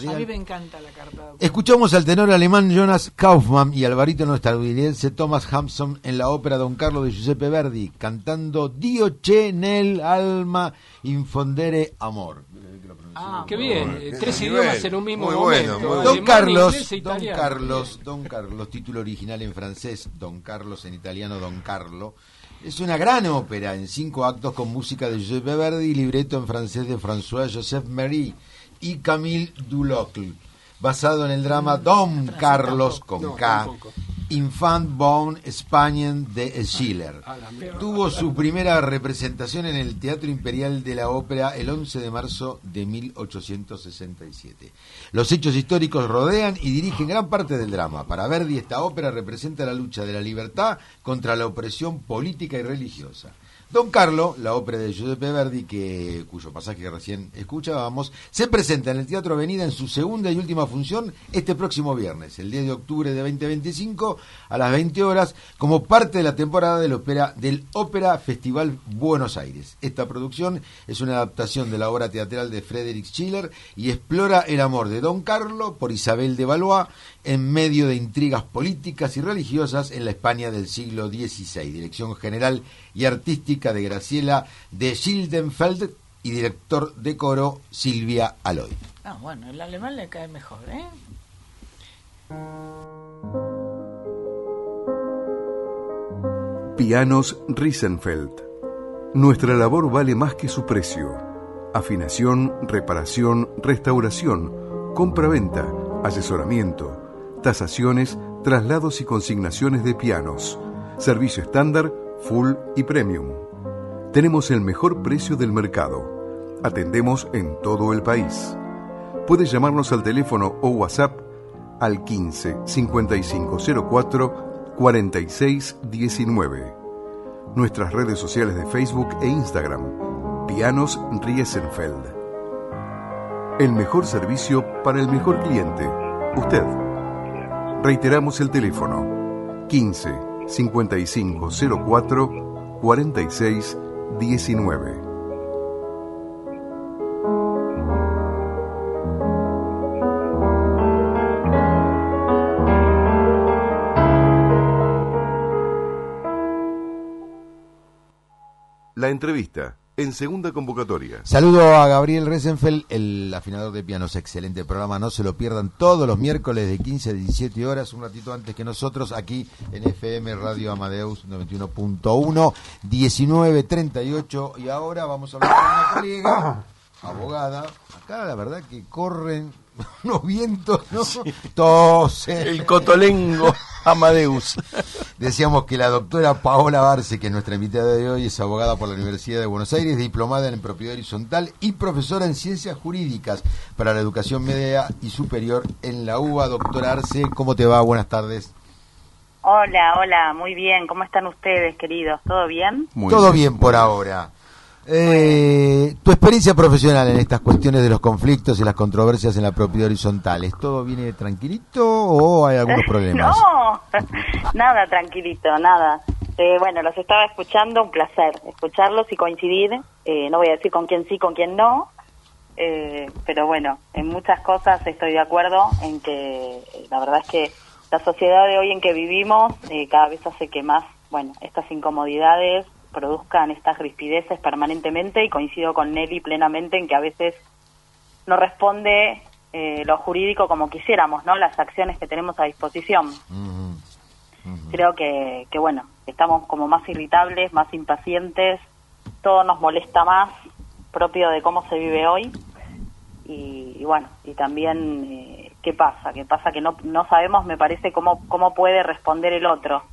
S3: A mí me encanta la carta.
S2: Escuchamos al tenor alemán Jonas Kaufmann y al barítono estadounidense Thomas Hampson en la ópera Don Carlo de Giuseppe Verdi, cantando Dio c'è nel alma infondere amor.
S5: Qué bien, 3 idiomas en un mismo
S4: muy
S5: momento.
S4: bueno, muy
S2: Don Carlos,
S5: italiano.
S2: Don Carlos, título original en francés, Don Carlos en italiano, Don Carlo. Es una gran ópera en 5 actos con música de Giuseppe Verdi y libreto en francés de François-Joseph Marie y Camille Dulocle, basado en el drama Don Carlos con K, Infant Bon Spanien de Schiller. Tuvo su primera representación en el Teatro Imperial de la Ópera el 11 de marzo de 1867. Los hechos históricos rodean y dirigen gran parte del drama. Para Verdi, esta ópera representa la lucha de la libertad contra la opresión política y religiosa. Don Carlo, la ópera de Giuseppe Verdi, cuyo pasaje recién escuchábamos, se presenta en el Teatro Avenida en su segunda y última función este próximo viernes, el 10 de octubre de 2025, a las 20 horas, como parte de la temporada del Ópera Festival Buenos Aires. Esta producción es una adaptación de la obra teatral de Friedrich Schiller y explora el amor de Don Carlo por Isabel de Valois en medio de intrigas políticas y religiosas en la España del siglo XVI. Dirección general y artística de Graciela de Schildenfeld y director de coro Silvia Aloy.
S3: Bueno, el alemán le cae mejor, ¿eh?
S1: Pianos Riesenfeld. Nuestra labor vale más que su precio. Afinación, reparación, restauración, compra-venta, asesoramiento, tasaciones, traslados y consignaciones de pianos. Servicio estándar, full y premium. Tenemos el mejor precio del mercado. Atendemos en todo el país. Puede llamarnos al teléfono o WhatsApp al 15 5504 46 19. Nuestras redes sociales de Facebook e Instagram, Pianos Riesenfeld. El mejor servicio para el mejor cliente, usted. Reiteramos el teléfono 15 5504 46 19. La entrevista en segunda convocatoria.
S2: Saludo a Gabriel Riesenfeld, el afinador de pianos. Excelente programa, no se lo pierdan todos los miércoles de 15 a 17 horas, un ratito antes que nosotros, aquí en FM Radio Amadeus 91.1, 19:38. Y ahora vamos a hablar con una colega, abogada. Acá la verdad que corren unos vientos, ¿no? Sí. Tose.
S6: El cotolengo Amadeus.
S2: Decíamos que la doctora Paola Barce, que es nuestra invitada de hoy, es abogada por la Universidad de Buenos Aires, diplomada en propiedad horizontal y profesora en ciencias jurídicas para la educación media y superior en la UBA. Doctora Arce, ¿cómo te va? Buenas tardes.
S7: Hola, muy bien. ¿Cómo están ustedes, queridos? ¿Todo bien?
S2: Todo bien por ahora. Tu experiencia profesional en estas cuestiones de los conflictos y las controversias en la propiedad horizontal, ¿es todo viene tranquilito o hay algunos problemas?
S7: No, nada tranquilito, nada. Bueno, los estaba escuchando, un placer escucharlos y coincidir. No voy a decir con quién sí, con quién no, pero bueno, en muchas cosas estoy de acuerdo en que la verdad es que la sociedad de hoy en que vivimos cada vez hace que más, bueno, estas incomodidades produzcan estas rispideces permanentemente, y coincido con Nelly plenamente en que a veces no responde lo jurídico como quisiéramos, ¿no? Las acciones que tenemos a disposición. Creo que bueno, estamos como más irritables, más impacientes, todo nos molesta más, propio de cómo se vive hoy, y bueno, y también ¿qué pasa? Que no sabemos, me parece, cómo puede responder el otro.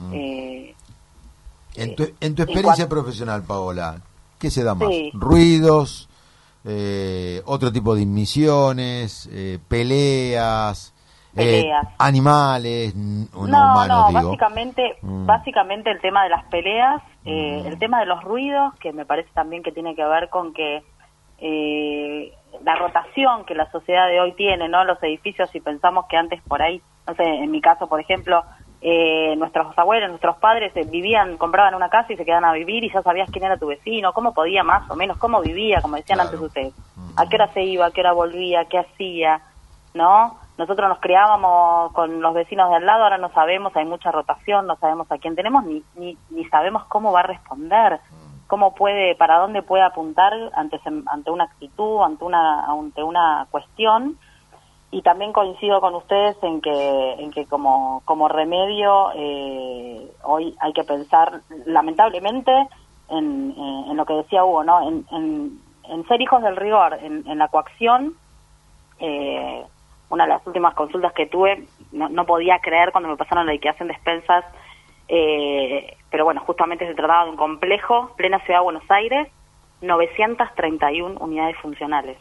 S2: En tu experiencia profesional, Paola, ¿qué se da más? Sí. ¿Ruidos? ¿Otro tipo de inmisiones? ¿Peleas? ¿Animales?
S7: No, básicamente el tema de las peleas, el tema de los ruidos, que me parece también que tiene que ver con que la rotación que la sociedad de hoy tiene, ¿no? Los edificios, si pensamos que antes por ahí, no sé, en mi caso, por ejemplo, nuestros abuelos, nuestros padres compraban una casa y se quedaban a vivir y ya sabías quién era tu vecino, cómo podía más o menos, cómo vivía, como decían antes ustedes, a qué hora se iba, a qué hora volvía, qué hacía, ¿no? Nosotros nos criábamos con los vecinos de al lado, ahora no sabemos, hay mucha rotación, no sabemos a quién tenemos, ni sabemos cómo va a responder, cómo puede, para dónde puede apuntar ante una actitud, ante una cuestión. Y también coincido con ustedes en que como remedio hoy hay que pensar, lamentablemente, en lo que decía Hugo, ¿no? En ser hijos del rigor, en la coacción. Una de las últimas consultas que tuve, no podía creer cuando me pasaron la liquidación de expensas, pero bueno, justamente se trataba de un complejo, plena ciudad de Buenos Aires, 931 unidades funcionales.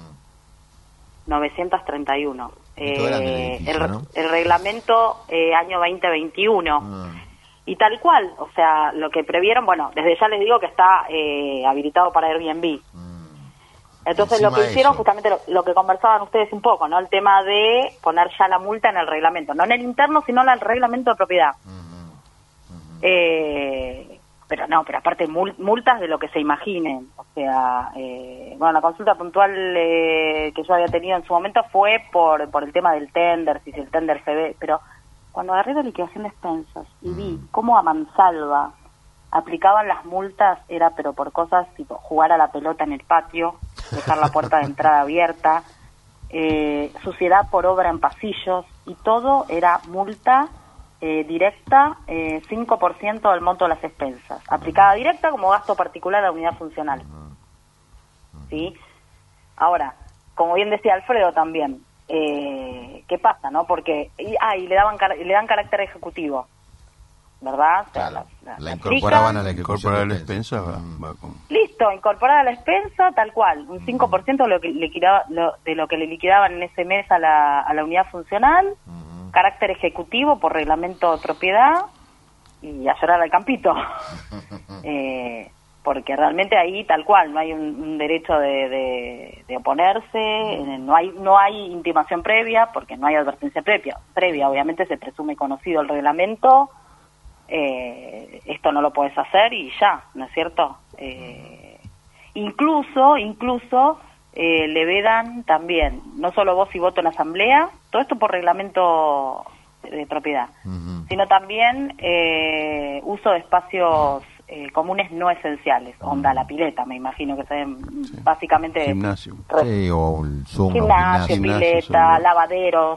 S7: 931. El reglamento año 2021. Y tal cual, o sea, lo que previeron, bueno, desde ya les digo que está habilitado para Airbnb. Entonces lo que hicieron, justamente lo que conversaban ustedes un poco, ¿no? El tema de poner ya la multa en el reglamento, no en el interno, sino en el reglamento de propiedad. Pero aparte multas de lo que se imaginen. O sea, bueno, la consulta puntual que yo había tenido en su momento fue por el tema del tender, si el tender se ve, pero cuando agarré la liquidación de expensas y vi cómo a mansalva aplicaban las multas, era pero por cosas tipo jugar a la pelota en el patio, dejar la puerta de entrada abierta, suciedad por obra en pasillos, y todo era multa directa, 5% del monto de las expensas, aplicada directa como gasto particular a la unidad funcional. ¿Sí? Ahora, como bien decía Alfredo también, ¿qué pasa, no? Porque y le dan carácter ejecutivo, ¿verdad? O sea,
S2: claro, la incorporaban a la ejecución
S6: de la expensa.
S7: Listo, incorporada a la expensa, tal cual, un 5% de lo que le liquidaban en ese mes a la unidad funcional, carácter ejecutivo por reglamento de propiedad, y a llorar al campito. Porque realmente ahí tal cual no hay un derecho de oponerse, no hay intimación previa, porque no hay advertencia previa, obviamente se presume conocido el reglamento, esto no lo puedes hacer y ya, ¿no es cierto? Incluso le vedan también, no solo voz y voto en asamblea, todo esto por reglamento de propiedad, sino también uso de espacios comunes no esenciales, onda la pileta, me imagino que se básicamente
S6: gimnasio,
S2: o un Zoom,
S7: gimnasio, pileta, lavaderos,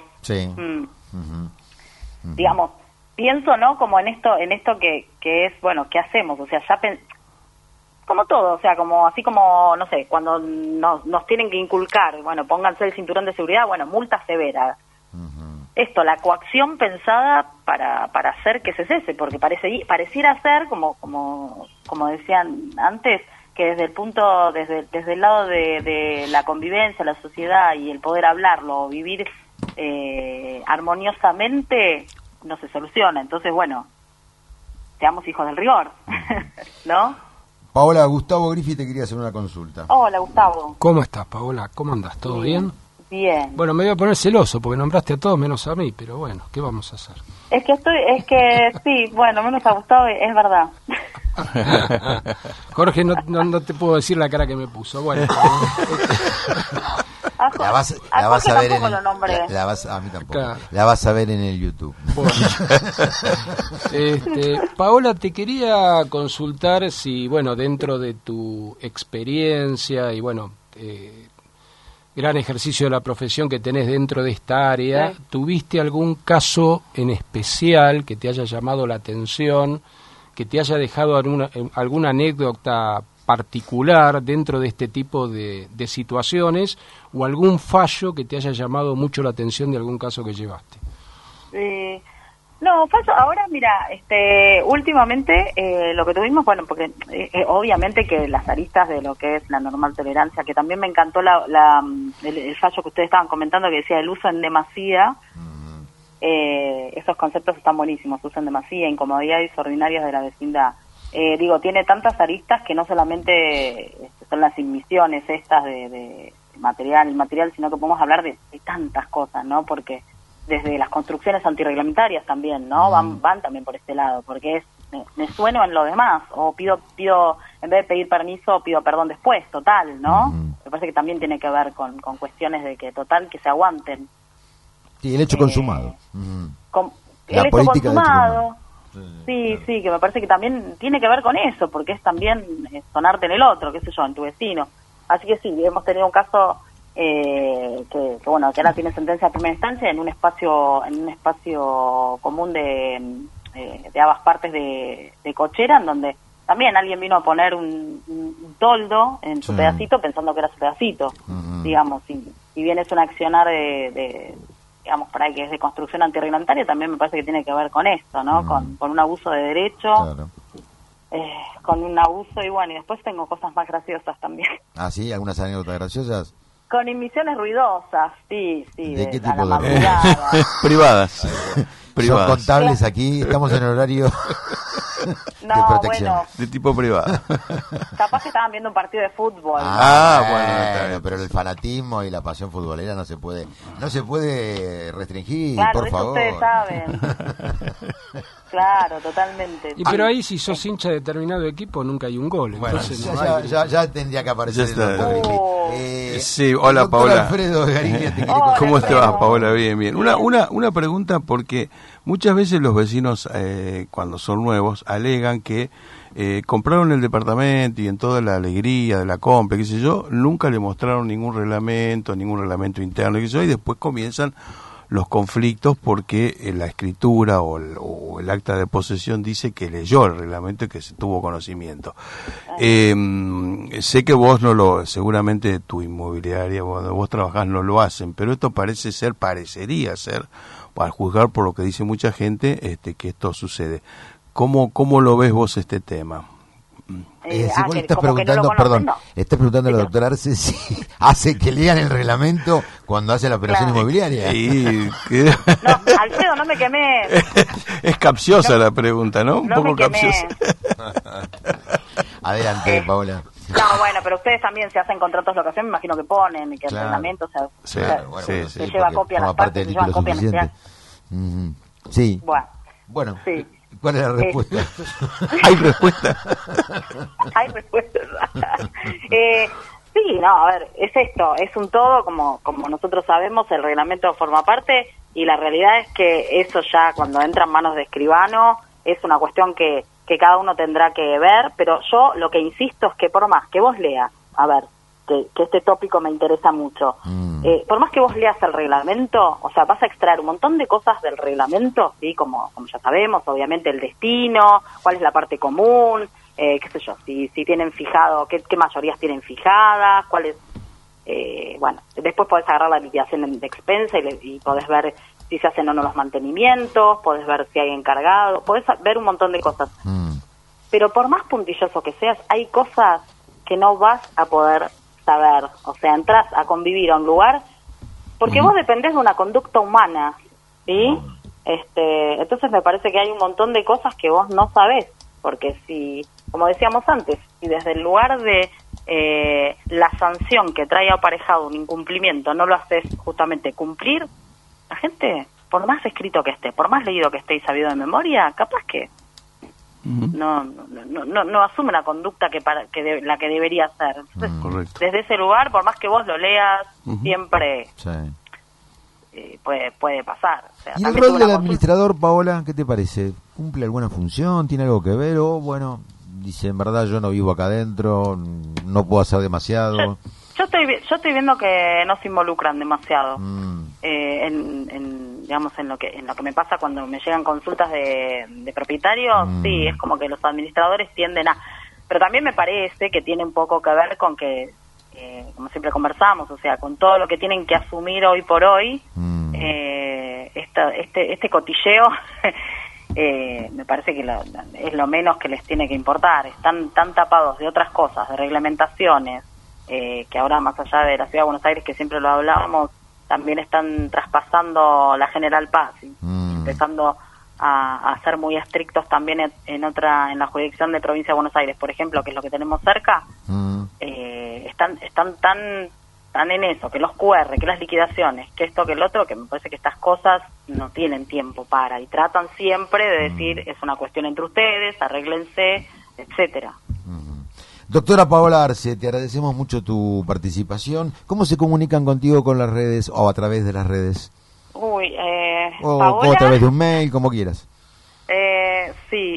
S7: digamos, pienso, ¿no? Como en esto que es, bueno, ¿qué hacemos? O sea, ya como todo, o sea, como así como, no sé, cuando nos tienen que inculcar, bueno, pónganse el cinturón de seguridad, bueno, multa severa. Esto, la coacción pensada para hacer que se cese, porque pareciera ser, como decían antes, que desde el lado de la convivencia, la sociedad y el poder hablarlo, vivir armoniosamente, no se soluciona. Entonces, bueno, seamos hijos del rigor, ¿no?
S2: Paola, Gustavo Griffi te quería hacer una consulta.
S7: Hola, Gustavo.
S5: ¿Cómo estás, Paola? ¿Cómo andas? ¿Todo bien?
S7: Bien.
S5: Bueno, me voy a poner celoso porque nombraste a todos menos a mí, pero bueno, ¿qué vamos a hacer?
S7: Es que sí, bueno, menos a Gustavo, es verdad.
S5: Jorge, no te puedo decir la cara que me puso. Bueno.
S2: La vas a ver en a mí tampoco. Claro. La vas a ver en el YouTube.
S5: Bueno. Paola, te quería consultar si, bueno, dentro de tu experiencia y, bueno, gran ejercicio de la profesión que tenés dentro de esta área, ¿tuviste algún caso en especial que te haya llamado la atención, que te haya dejado alguna anécdota particular dentro de este tipo de situaciones, o algún fallo que te haya llamado mucho la atención de algún caso que llevaste?
S7: No, fallo, ahora mira, últimamente lo que tuvimos, bueno, porque obviamente que las aristas de lo que es la normal tolerancia, que también me encantó el fallo que ustedes estaban comentando, que decía el uso en demasía, esos conceptos están buenísimos, uso en demasía, incomodidades ordinarias de la vecindad. Tiene tantas aristas que no solamente son las inmisiones estas de material, sino que podemos hablar de tantas cosas, ¿no? Porque desde las construcciones antirreglamentarias también, ¿no? Van también por este lado, porque me sueno en lo demás, o pido, en vez de pedir permiso, pido perdón después, total, ¿no? Me parece que también tiene que ver con cuestiones de que, total, que se aguanten.
S2: Sí, el hecho consumado.
S7: El hecho consumado. Sí, que me parece que también tiene que ver con eso, porque es también sonarte en el otro, qué sé yo, en tu vecino. Así que sí, hemos tenido un caso que bueno, que ahora tiene sentencia de primera instancia en un espacio común de ambas partes de Cochera, en donde también alguien vino a poner un toldo en su pedacito pensando que era su pedacito, digamos, y bien es un accionar de digamos, por ahí que es de construcción antirreglamentaria, también me parece que tiene que ver con esto, ¿no? Con un abuso de derecho,
S2: claro.
S7: Con un abuso, y bueno, y después tengo cosas más graciosas también.
S2: ¿Ah, sí? ¿Algunas anécdotas graciosas?
S7: Con emisiones ruidosas, sí.
S2: ¿De qué tipo
S7: a la
S2: de
S7: madrugada.
S6: Privadas.
S2: Son contables aquí, estamos en horario de protección.
S7: Bueno,
S6: de tipo privado.
S7: capaz que estaban viendo un partido de fútbol.
S2: Bueno, pero el fanatismo y la pasión futbolera no se puede restringir,
S7: Claro,
S2: por
S7: de eso
S2: favor.
S7: ustedes saben. Claro, totalmente.
S5: Pero ahí si sos hincha de determinado equipo nunca hay un gol.
S2: Bueno,
S5: Entonces, no hay-
S2: ya tendría que aparecer
S6: Ya
S2: el
S6: está.
S2: doctor Grilli.
S6: Sí, hola,
S2: el doctor
S6: Paola.
S2: Alfredo Garini te quiere
S7: Hola,
S6: ¿Cómo te
S7: Alfredo.
S6: vas, Paola? Bien. Una pregunta, porque muchas veces los vecinos, cuando son nuevos, alegan que compraron el departamento y en toda la alegría de la compra, qué sé yo, nunca le mostraron ningún reglamento interno, qué sé yo, y después comienzan los conflictos porque la escritura o el acta de posesión dice que leyó el reglamento y que se tuvo conocimiento. Sé que vos seguramente tu inmobiliaria, donde vos trabajás, no lo hacen, pero esto parecería ser, al juzgar por lo que dice mucha gente, que esto sucede. ¿Cómo lo ves vos este tema?
S2: Si vos le estás
S7: como que no
S2: preguntando,
S7: lo conocen,
S2: perdón,
S7: no.
S2: le estás preguntando a la doctora Arce si hace que lean el reglamento cuando hace la operación
S7: Claro.
S2: inmobiliaria.
S6: Y
S7: No, Alfredo, no me quemé.
S6: es capciosa la pregunta, ¿no? Un
S7: No
S6: poco
S7: me quemé.
S2: Adelante, Paola.
S7: No, bueno, pero ustedes también se hacen contratos de locación, me imagino que ponen y que
S2: Claro.
S7: el reglamento
S6: Sí,
S7: se
S6: sí,
S7: lleva
S2: porque
S7: copia a las
S2: forma parte
S7: partes,
S2: del
S7: se llevan
S2: título
S7: copia
S2: suficiente.
S7: necesidad.
S2: Sí.
S7: Bueno, sí.
S2: ¿Cuál es la respuesta?
S6: ¿Hay respuesta?
S7: Hay respuestas. Sí, no, a ver, es esto, es un todo, como nosotros sabemos, el reglamento forma parte, y la realidad es que eso ya cuando entra en manos de escribano es una cuestión que cada uno tendrá que ver, pero yo lo que insisto es que por más que vos leas, a ver, que este tópico me interesa mucho, por más que vos leas el reglamento, o sea, vas a extraer un montón de cosas del reglamento, ¿sí? Como ya sabemos, obviamente el destino, cuál es la parte común, qué sé yo, si tienen fijado, qué mayorías tienen fijadas, cuáles, bueno, después podés agarrar la liquidación de expensa y podés ver si se hacen o no los mantenimientos, podés ver si hay encargado, podés ver un montón de cosas. Pero por más puntilloso que seas, hay cosas que no vas a poder saber, o sea, entras a convivir a un lugar porque vos dependés de una conducta humana, ¿sí? Entonces me parece que hay un montón de cosas que vos no sabés, porque si, como decíamos antes, si desde el lugar de la sanción que trae aparejado un incumplimiento no lo haces justamente cumplir, la gente, por más escrito que esté, por más leído que esté y sabido de memoria, capaz que no asume una conducta la que debería ser. Entonces,
S6: Correcto.
S7: desde ese lugar, por más que vos lo leas, siempre
S2: Sí.
S7: puede pasar. O sea,
S2: ¿Y el
S7: también
S2: rol
S7: tuve
S2: del
S7: una
S2: administrador, Paola, qué te parece? ¿Cumple alguna función? ¿Tiene algo que ver? O, bueno, dice, en verdad yo no vivo acá adentro, no puedo hacer demasiado.
S7: Yo estoy viendo que no se involucran demasiado
S2: Mm.
S7: digamos en lo que me pasa cuando me llegan consultas de propietarios. Sí, es como que los administradores tienden a, pero también me parece que tiene un poco que ver con que como siempre conversamos, o sea, con todo lo que tienen que asumir hoy por hoy, este cotilleo me parece que es lo menos que les tiene que importar. Están tan tapados de otras cosas, de reglamentaciones, que ahora más allá de la Ciudad de Buenos Aires, que siempre lo hablábamos, también están traspasando la General Paz, empezando a ser muy estrictos también en la jurisdicción de Provincia de Buenos Aires, por ejemplo, que es lo que tenemos cerca. Están tan en eso, que los QR, que las liquidaciones, que esto, que el otro, que me parece que estas cosas no tienen tiempo para, y tratan siempre de decir, es una cuestión entre ustedes, arréglense, etcétera.
S2: Doctora Paola Arce, te agradecemos mucho tu participación. ¿Cómo se comunican contigo con las redes o a través de las redes?
S7: Paola,
S2: o a través de un mail, como quieras.
S7: Sí,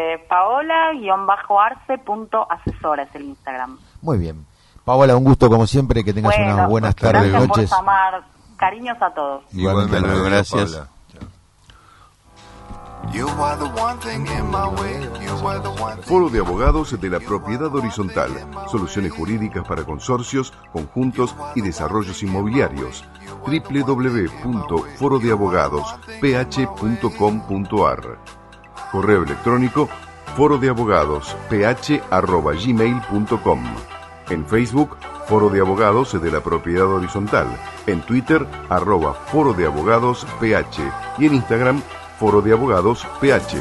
S7: Paola_arce.asesora es el Instagram.
S2: Muy bien. Paola, un gusto como siempre, que tengas unas buenas tardes,
S7: gracias
S2: noches.
S7: por llamar. Cariños a todos.
S2: Igualmente,
S6: gracias.
S4: Paola.
S1: Foro de Abogados de la Propiedad Horizontal. Soluciones jurídicas para consorcios, conjuntos y desarrollos inmobiliarios. www.forodeabogadosph.com.ar. Correo electrónico forodeabogadosph@gmail.com. En Facebook, Foro de Abogados de la Propiedad Horizontal. En Twitter, @Foro de Abogados PH. Y en Instagram, Foro de Abogados PH.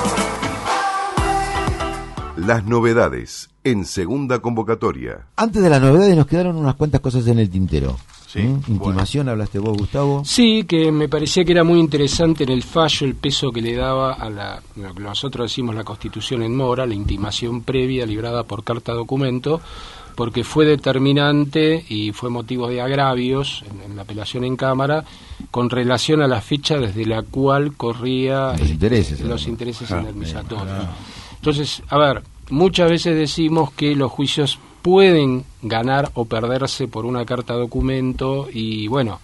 S1: Las novedades en segunda convocatoria.
S2: Antes de las novedades nos quedaron unas cuantas cosas en el tintero.
S6: Sí,
S2: Intimación, hablaste vos, Gustavo.
S5: Sí, que me parecía que era muy interesante en el fallo el peso que le daba a lo que nosotros decimos la Constitución en mora, la intimación previa librada por carta documento, porque fue determinante y fue motivo de agravios en la apelación en Cámara con relación a la fecha desde la cual corría los intereses indemnizatorios. Entonces, a ver, muchas veces decimos que los juicios pueden ganar o perderse por una carta documento y bueno,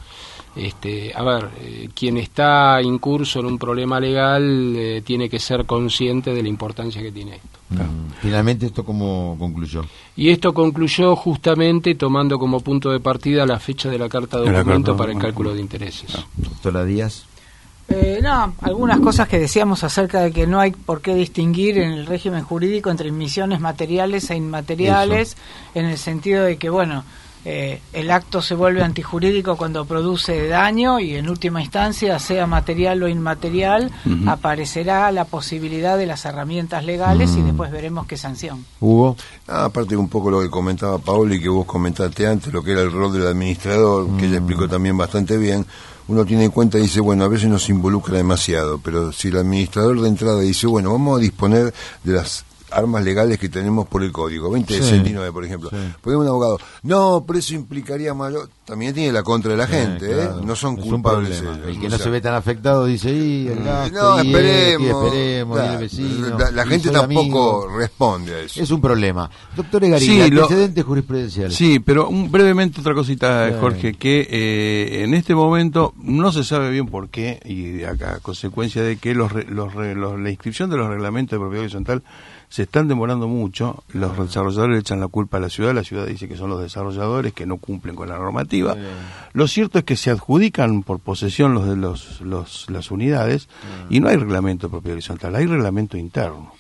S5: quien está incurso en un problema legal tiene que ser consciente de la importancia que tiene esto.
S2: Finalmente, ¿esto cómo concluyó?
S5: Y esto concluyó justamente tomando como punto de partida la fecha de la carta documento para el cálculo de intereses.
S2: Doctora Díaz.
S3: Algunas cosas que decíamos acerca de que no hay por qué distinguir en el régimen jurídico entre inmisiones materiales e inmateriales, en el sentido de que, el acto se vuelve antijurídico cuando produce daño y en última instancia, sea material o inmaterial, aparecerá la posibilidad de las herramientas legales y después veremos qué sanción.
S2: Hugo.
S4: Aparte un poco lo que comentaba Paola y que vos comentaste antes, lo que era el rol del administrador, que ella explicó también bastante bien. Uno tiene en cuenta y dice, a veces nos involucra demasiado, pero si el administrador de entrada dice, vamos a disponer de las armas legales que tenemos por el código, 2069, por ejemplo. Porque un abogado, no, pero eso implicaría mayor... También tiene la contra de la gente,
S2: claro.
S4: No son culpables ellos.
S2: El que no se ve tan afectado dice, el gasto,
S4: no, esperemos,
S2: y el vecino.
S4: La gente tampoco responde a eso.
S2: Es un problema. Doctor Egarín, antecedentes jurisprudenciales.
S6: Sí, pero brevemente otra cosita, Jorge, que en este momento no se sabe bien por qué, y a consecuencia de que la inscripción de los reglamentos de propiedad horizontal se están demorando mucho, los desarrolladores le echan la culpa a la ciudad dice que son los desarrolladores que no cumplen con la normativa. Lo cierto es que se adjudican por posesión las unidades y no hay reglamento de propiedad horizontal, hay reglamento interno.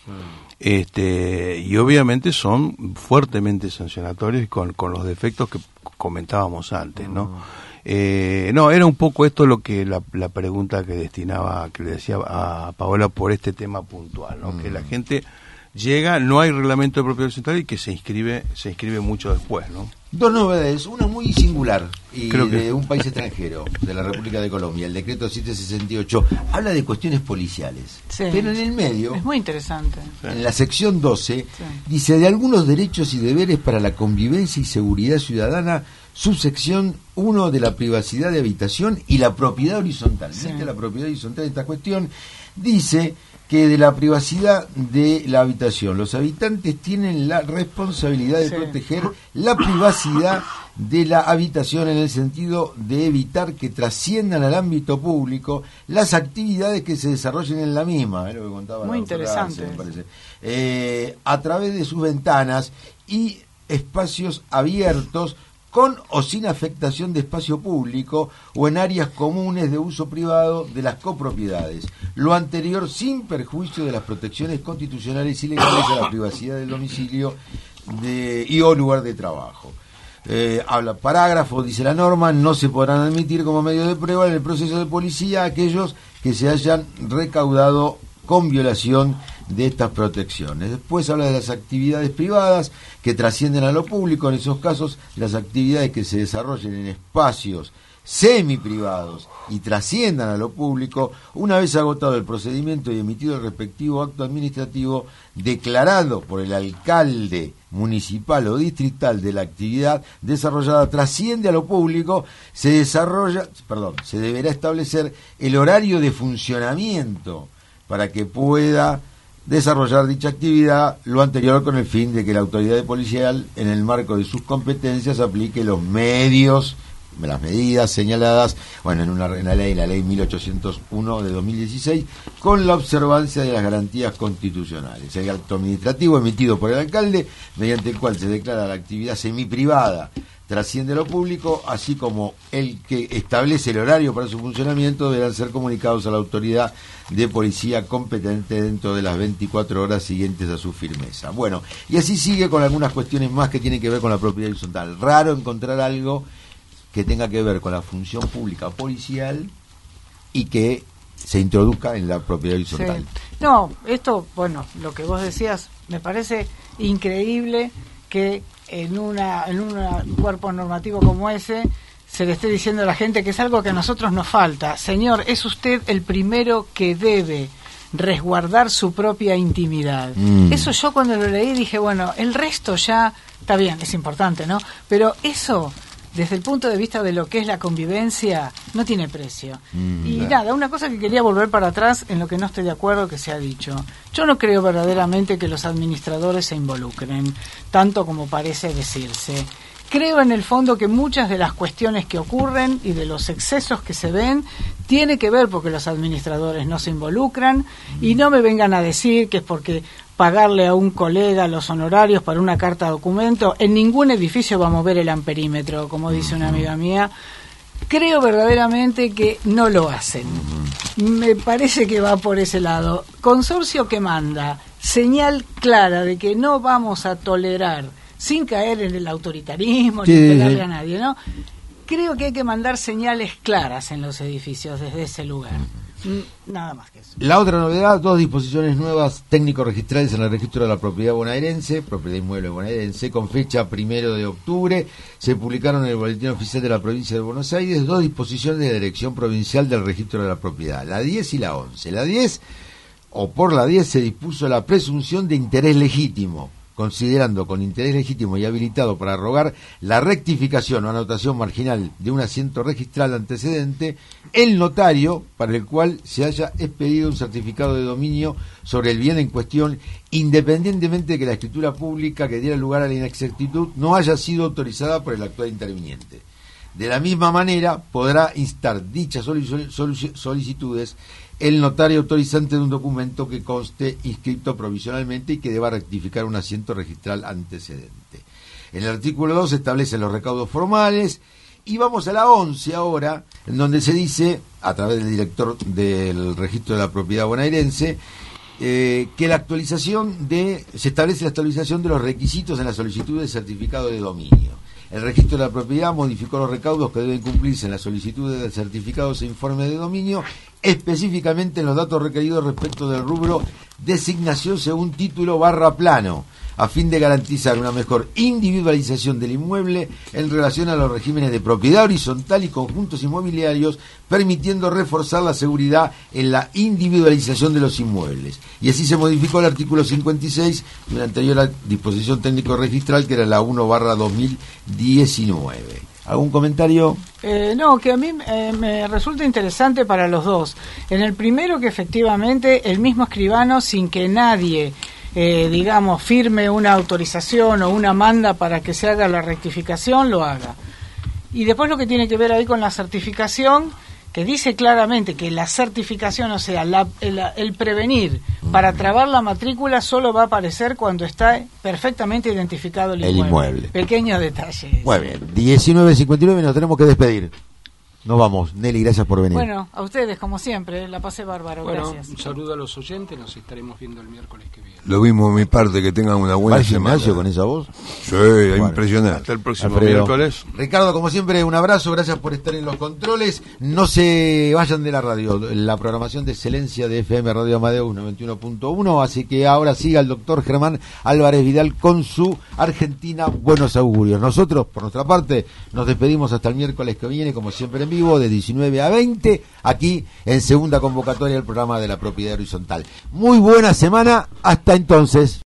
S6: Y obviamente son fuertemente sancionatorios con los defectos que comentábamos antes, ¿no? Era un poco esto lo que la pregunta que le decía a Paola por este tema puntual, ¿no? Que la gente llega, no hay reglamento de propiedad horizontal y que se inscribe mucho después, ¿no?
S2: Dos novedades, una muy singular y
S6: Creo que...
S2: de un país extranjero, de la República de Colombia, el decreto 768, habla de cuestiones policiales, pero en el medio,
S3: es muy interesante.
S2: En la sección 12, dice de algunos derechos y deberes para la convivencia y seguridad ciudadana, subsección 1 de la privacidad de habitación y la propiedad horizontal. La propiedad horizontal de esta cuestión dice que de la privacidad de la habitación, los habitantes tienen la responsabilidad de proteger la privacidad de la habitación en el sentido de evitar que trasciendan al ámbito público las actividades que se desarrollen en la misma, lo que contaba
S3: muy
S2: la
S3: interesante,
S2: me parece, a través de sus ventanas y espacios abiertos con o sin afectación de espacio público o en áreas comunes de uso privado de las copropiedades. Lo anterior sin perjuicio de las protecciones constitucionales y legales a la privacidad del domicilio y o lugar de trabajo. Habla parágrafo, dice la norma, no se podrán admitir como medio de prueba en el proceso de policía aquellos que se hayan recaudado con violación de estas protecciones. Después habla de las actividades privadas que trascienden a lo público, en esos casos las actividades que se desarrollen en espacios semiprivados y trasciendan a lo público, una vez agotado el procedimiento y emitido el respectivo acto administrativo declarado por el alcalde municipal o distrital de la actividad desarrollada, trasciende a lo público, se deberá establecer el horario de funcionamiento para que pueda desarrollar dicha actividad, lo anterior con el fin de que la autoridad policial, en el marco de sus competencias, aplique los medios, las medidas señaladas, en la ley 1801 de 2016, con la observancia de las garantías constitucionales. El acto administrativo emitido por el alcalde, mediante el cual se declara la actividad semiprivada, trasciende lo público, así como el que establece el horario para su funcionamiento, deberán ser comunicados a la autoridad de policía competente dentro de las 24 horas siguientes a su firmeza. Bueno, y así sigue con algunas cuestiones más que tienen que ver con la propiedad horizontal. Raro encontrar algo que tenga que ver con la función pública policial y que se introduzca en la propiedad horizontal.
S3: Sí. No, esto, lo que vos decías, me parece increíble que en un cuerpo normativo como ese se le esté diciendo a la gente que es algo que a nosotros nos falta. Señor, es usted el primero que debe resguardar su propia intimidad. Eso yo cuando lo leí dije, el resto ya está bien, es importante, ¿no? Pero eso, desde el punto de vista de lo que es la convivencia, no tiene precio. Y nada, una cosa que quería volver para atrás en lo que no estoy de acuerdo que se ha dicho. Yo no creo verdaderamente que los administradores se involucren, tanto como parece decirse. Creo en el fondo que muchas de las cuestiones que ocurren y de los excesos que se ven tiene que ver porque los administradores no se involucran, y no me vengan a decir que es porque pagarle a un colega los honorarios para una carta de documento. En ningún edificio va a mover el amperímetro, como dice una amiga mía. Creo verdaderamente que no lo hacen. Me parece que va por ese lado. Consorcio que manda señal clara de que no vamos a tolerar, sin caer en el autoritarismo ni pegarle a nadie, ¿no? Creo que hay que mandar señales claras en los edificios desde ese lugar. Nada más que eso.
S2: La otra novedad, 2 disposiciones nuevas técnico-registrales en el registro de la propiedad bonaerense, propiedad inmueble bonaerense, con fecha 1 de octubre, se publicaron en el Boletín Oficial de la Provincia de Buenos Aires 2 disposiciones de la Dirección Provincial del Registro de la Propiedad, la 10 y la 11. La 10, por la 10 se dispuso la presunción de interés legítimo, considerando con interés legítimo y habilitado para rogar la rectificación o anotación marginal de un asiento registral antecedente, el notario para el cual se haya expedido un certificado de dominio sobre el bien en cuestión, independientemente de que la escritura pública que diera lugar a la inexactitud no haya sido autorizada por el actual interviniente. De la misma manera, podrá instar dichas solicitudes el notario autorizante de un documento que conste inscrito provisionalmente y que deba rectificar un asiento registral antecedente. En el artículo 2 se establecen los recaudos formales, y vamos a la 11 ahora, en donde se dice, a través del director del registro de la propiedad bonaerense, que se establece la actualización de los requisitos en la solicitud de certificado de dominio. El registro de la propiedad modificó los recaudos que deben cumplirse en las solicitudes de certificados e informes de dominio, específicamente en los datos requeridos respecto del rubro designación según título / plano, a fin de garantizar una mejor individualización del inmueble en relación a los regímenes de propiedad horizontal y conjuntos inmobiliarios, permitiendo reforzar la seguridad en la individualización de los inmuebles. Y así se modificó el artículo 56 de una anterior disposición técnico-registral, que era la 1/2019. ¿Algún comentario?
S3: No, que a mí me resulta interesante para los dos. En el primero, que efectivamente el mismo escribano, sin que nadie firme una autorización o una manda para que se haga la rectificación, lo haga. Y después lo que tiene que ver ahí con la certificación, que dice claramente que la certificación, o sea, el prevenir para trabar la matrícula, solo va a aparecer cuando está perfectamente identificado el inmueble. Pequeños detalles.
S2: Muy bien, 19:59, nos tenemos que despedir. Nos vamos. Nelly, gracias por venir.
S3: Bueno, a ustedes, como siempre, la pasé bárbaro. Gracias.
S5: Un saludo a los oyentes, nos estaremos viendo el miércoles que viene.
S4: Lo mismo de mi parte, que tengan una buena semana.
S2: Gimnasio con esa voz?
S4: Sí, impresionante.
S6: Hasta el próximo
S2: Alfredo.
S6: miércoles.
S2: Ricardo, como siempre, un abrazo, gracias por estar en los controles. No se vayan de la radio, la programación de excelencia de FM Radio Amadeus 91.1, así que ahora siga el doctor Germán Álvarez Vidal con su Argentina Buenos Augurios. Nosotros, por nuestra parte, nos despedimos hasta el miércoles que viene, como siempre en vivo de 19 a 20, aquí en segunda convocatoria del programa de la propiedad horizontal. Muy buena semana, hasta entonces.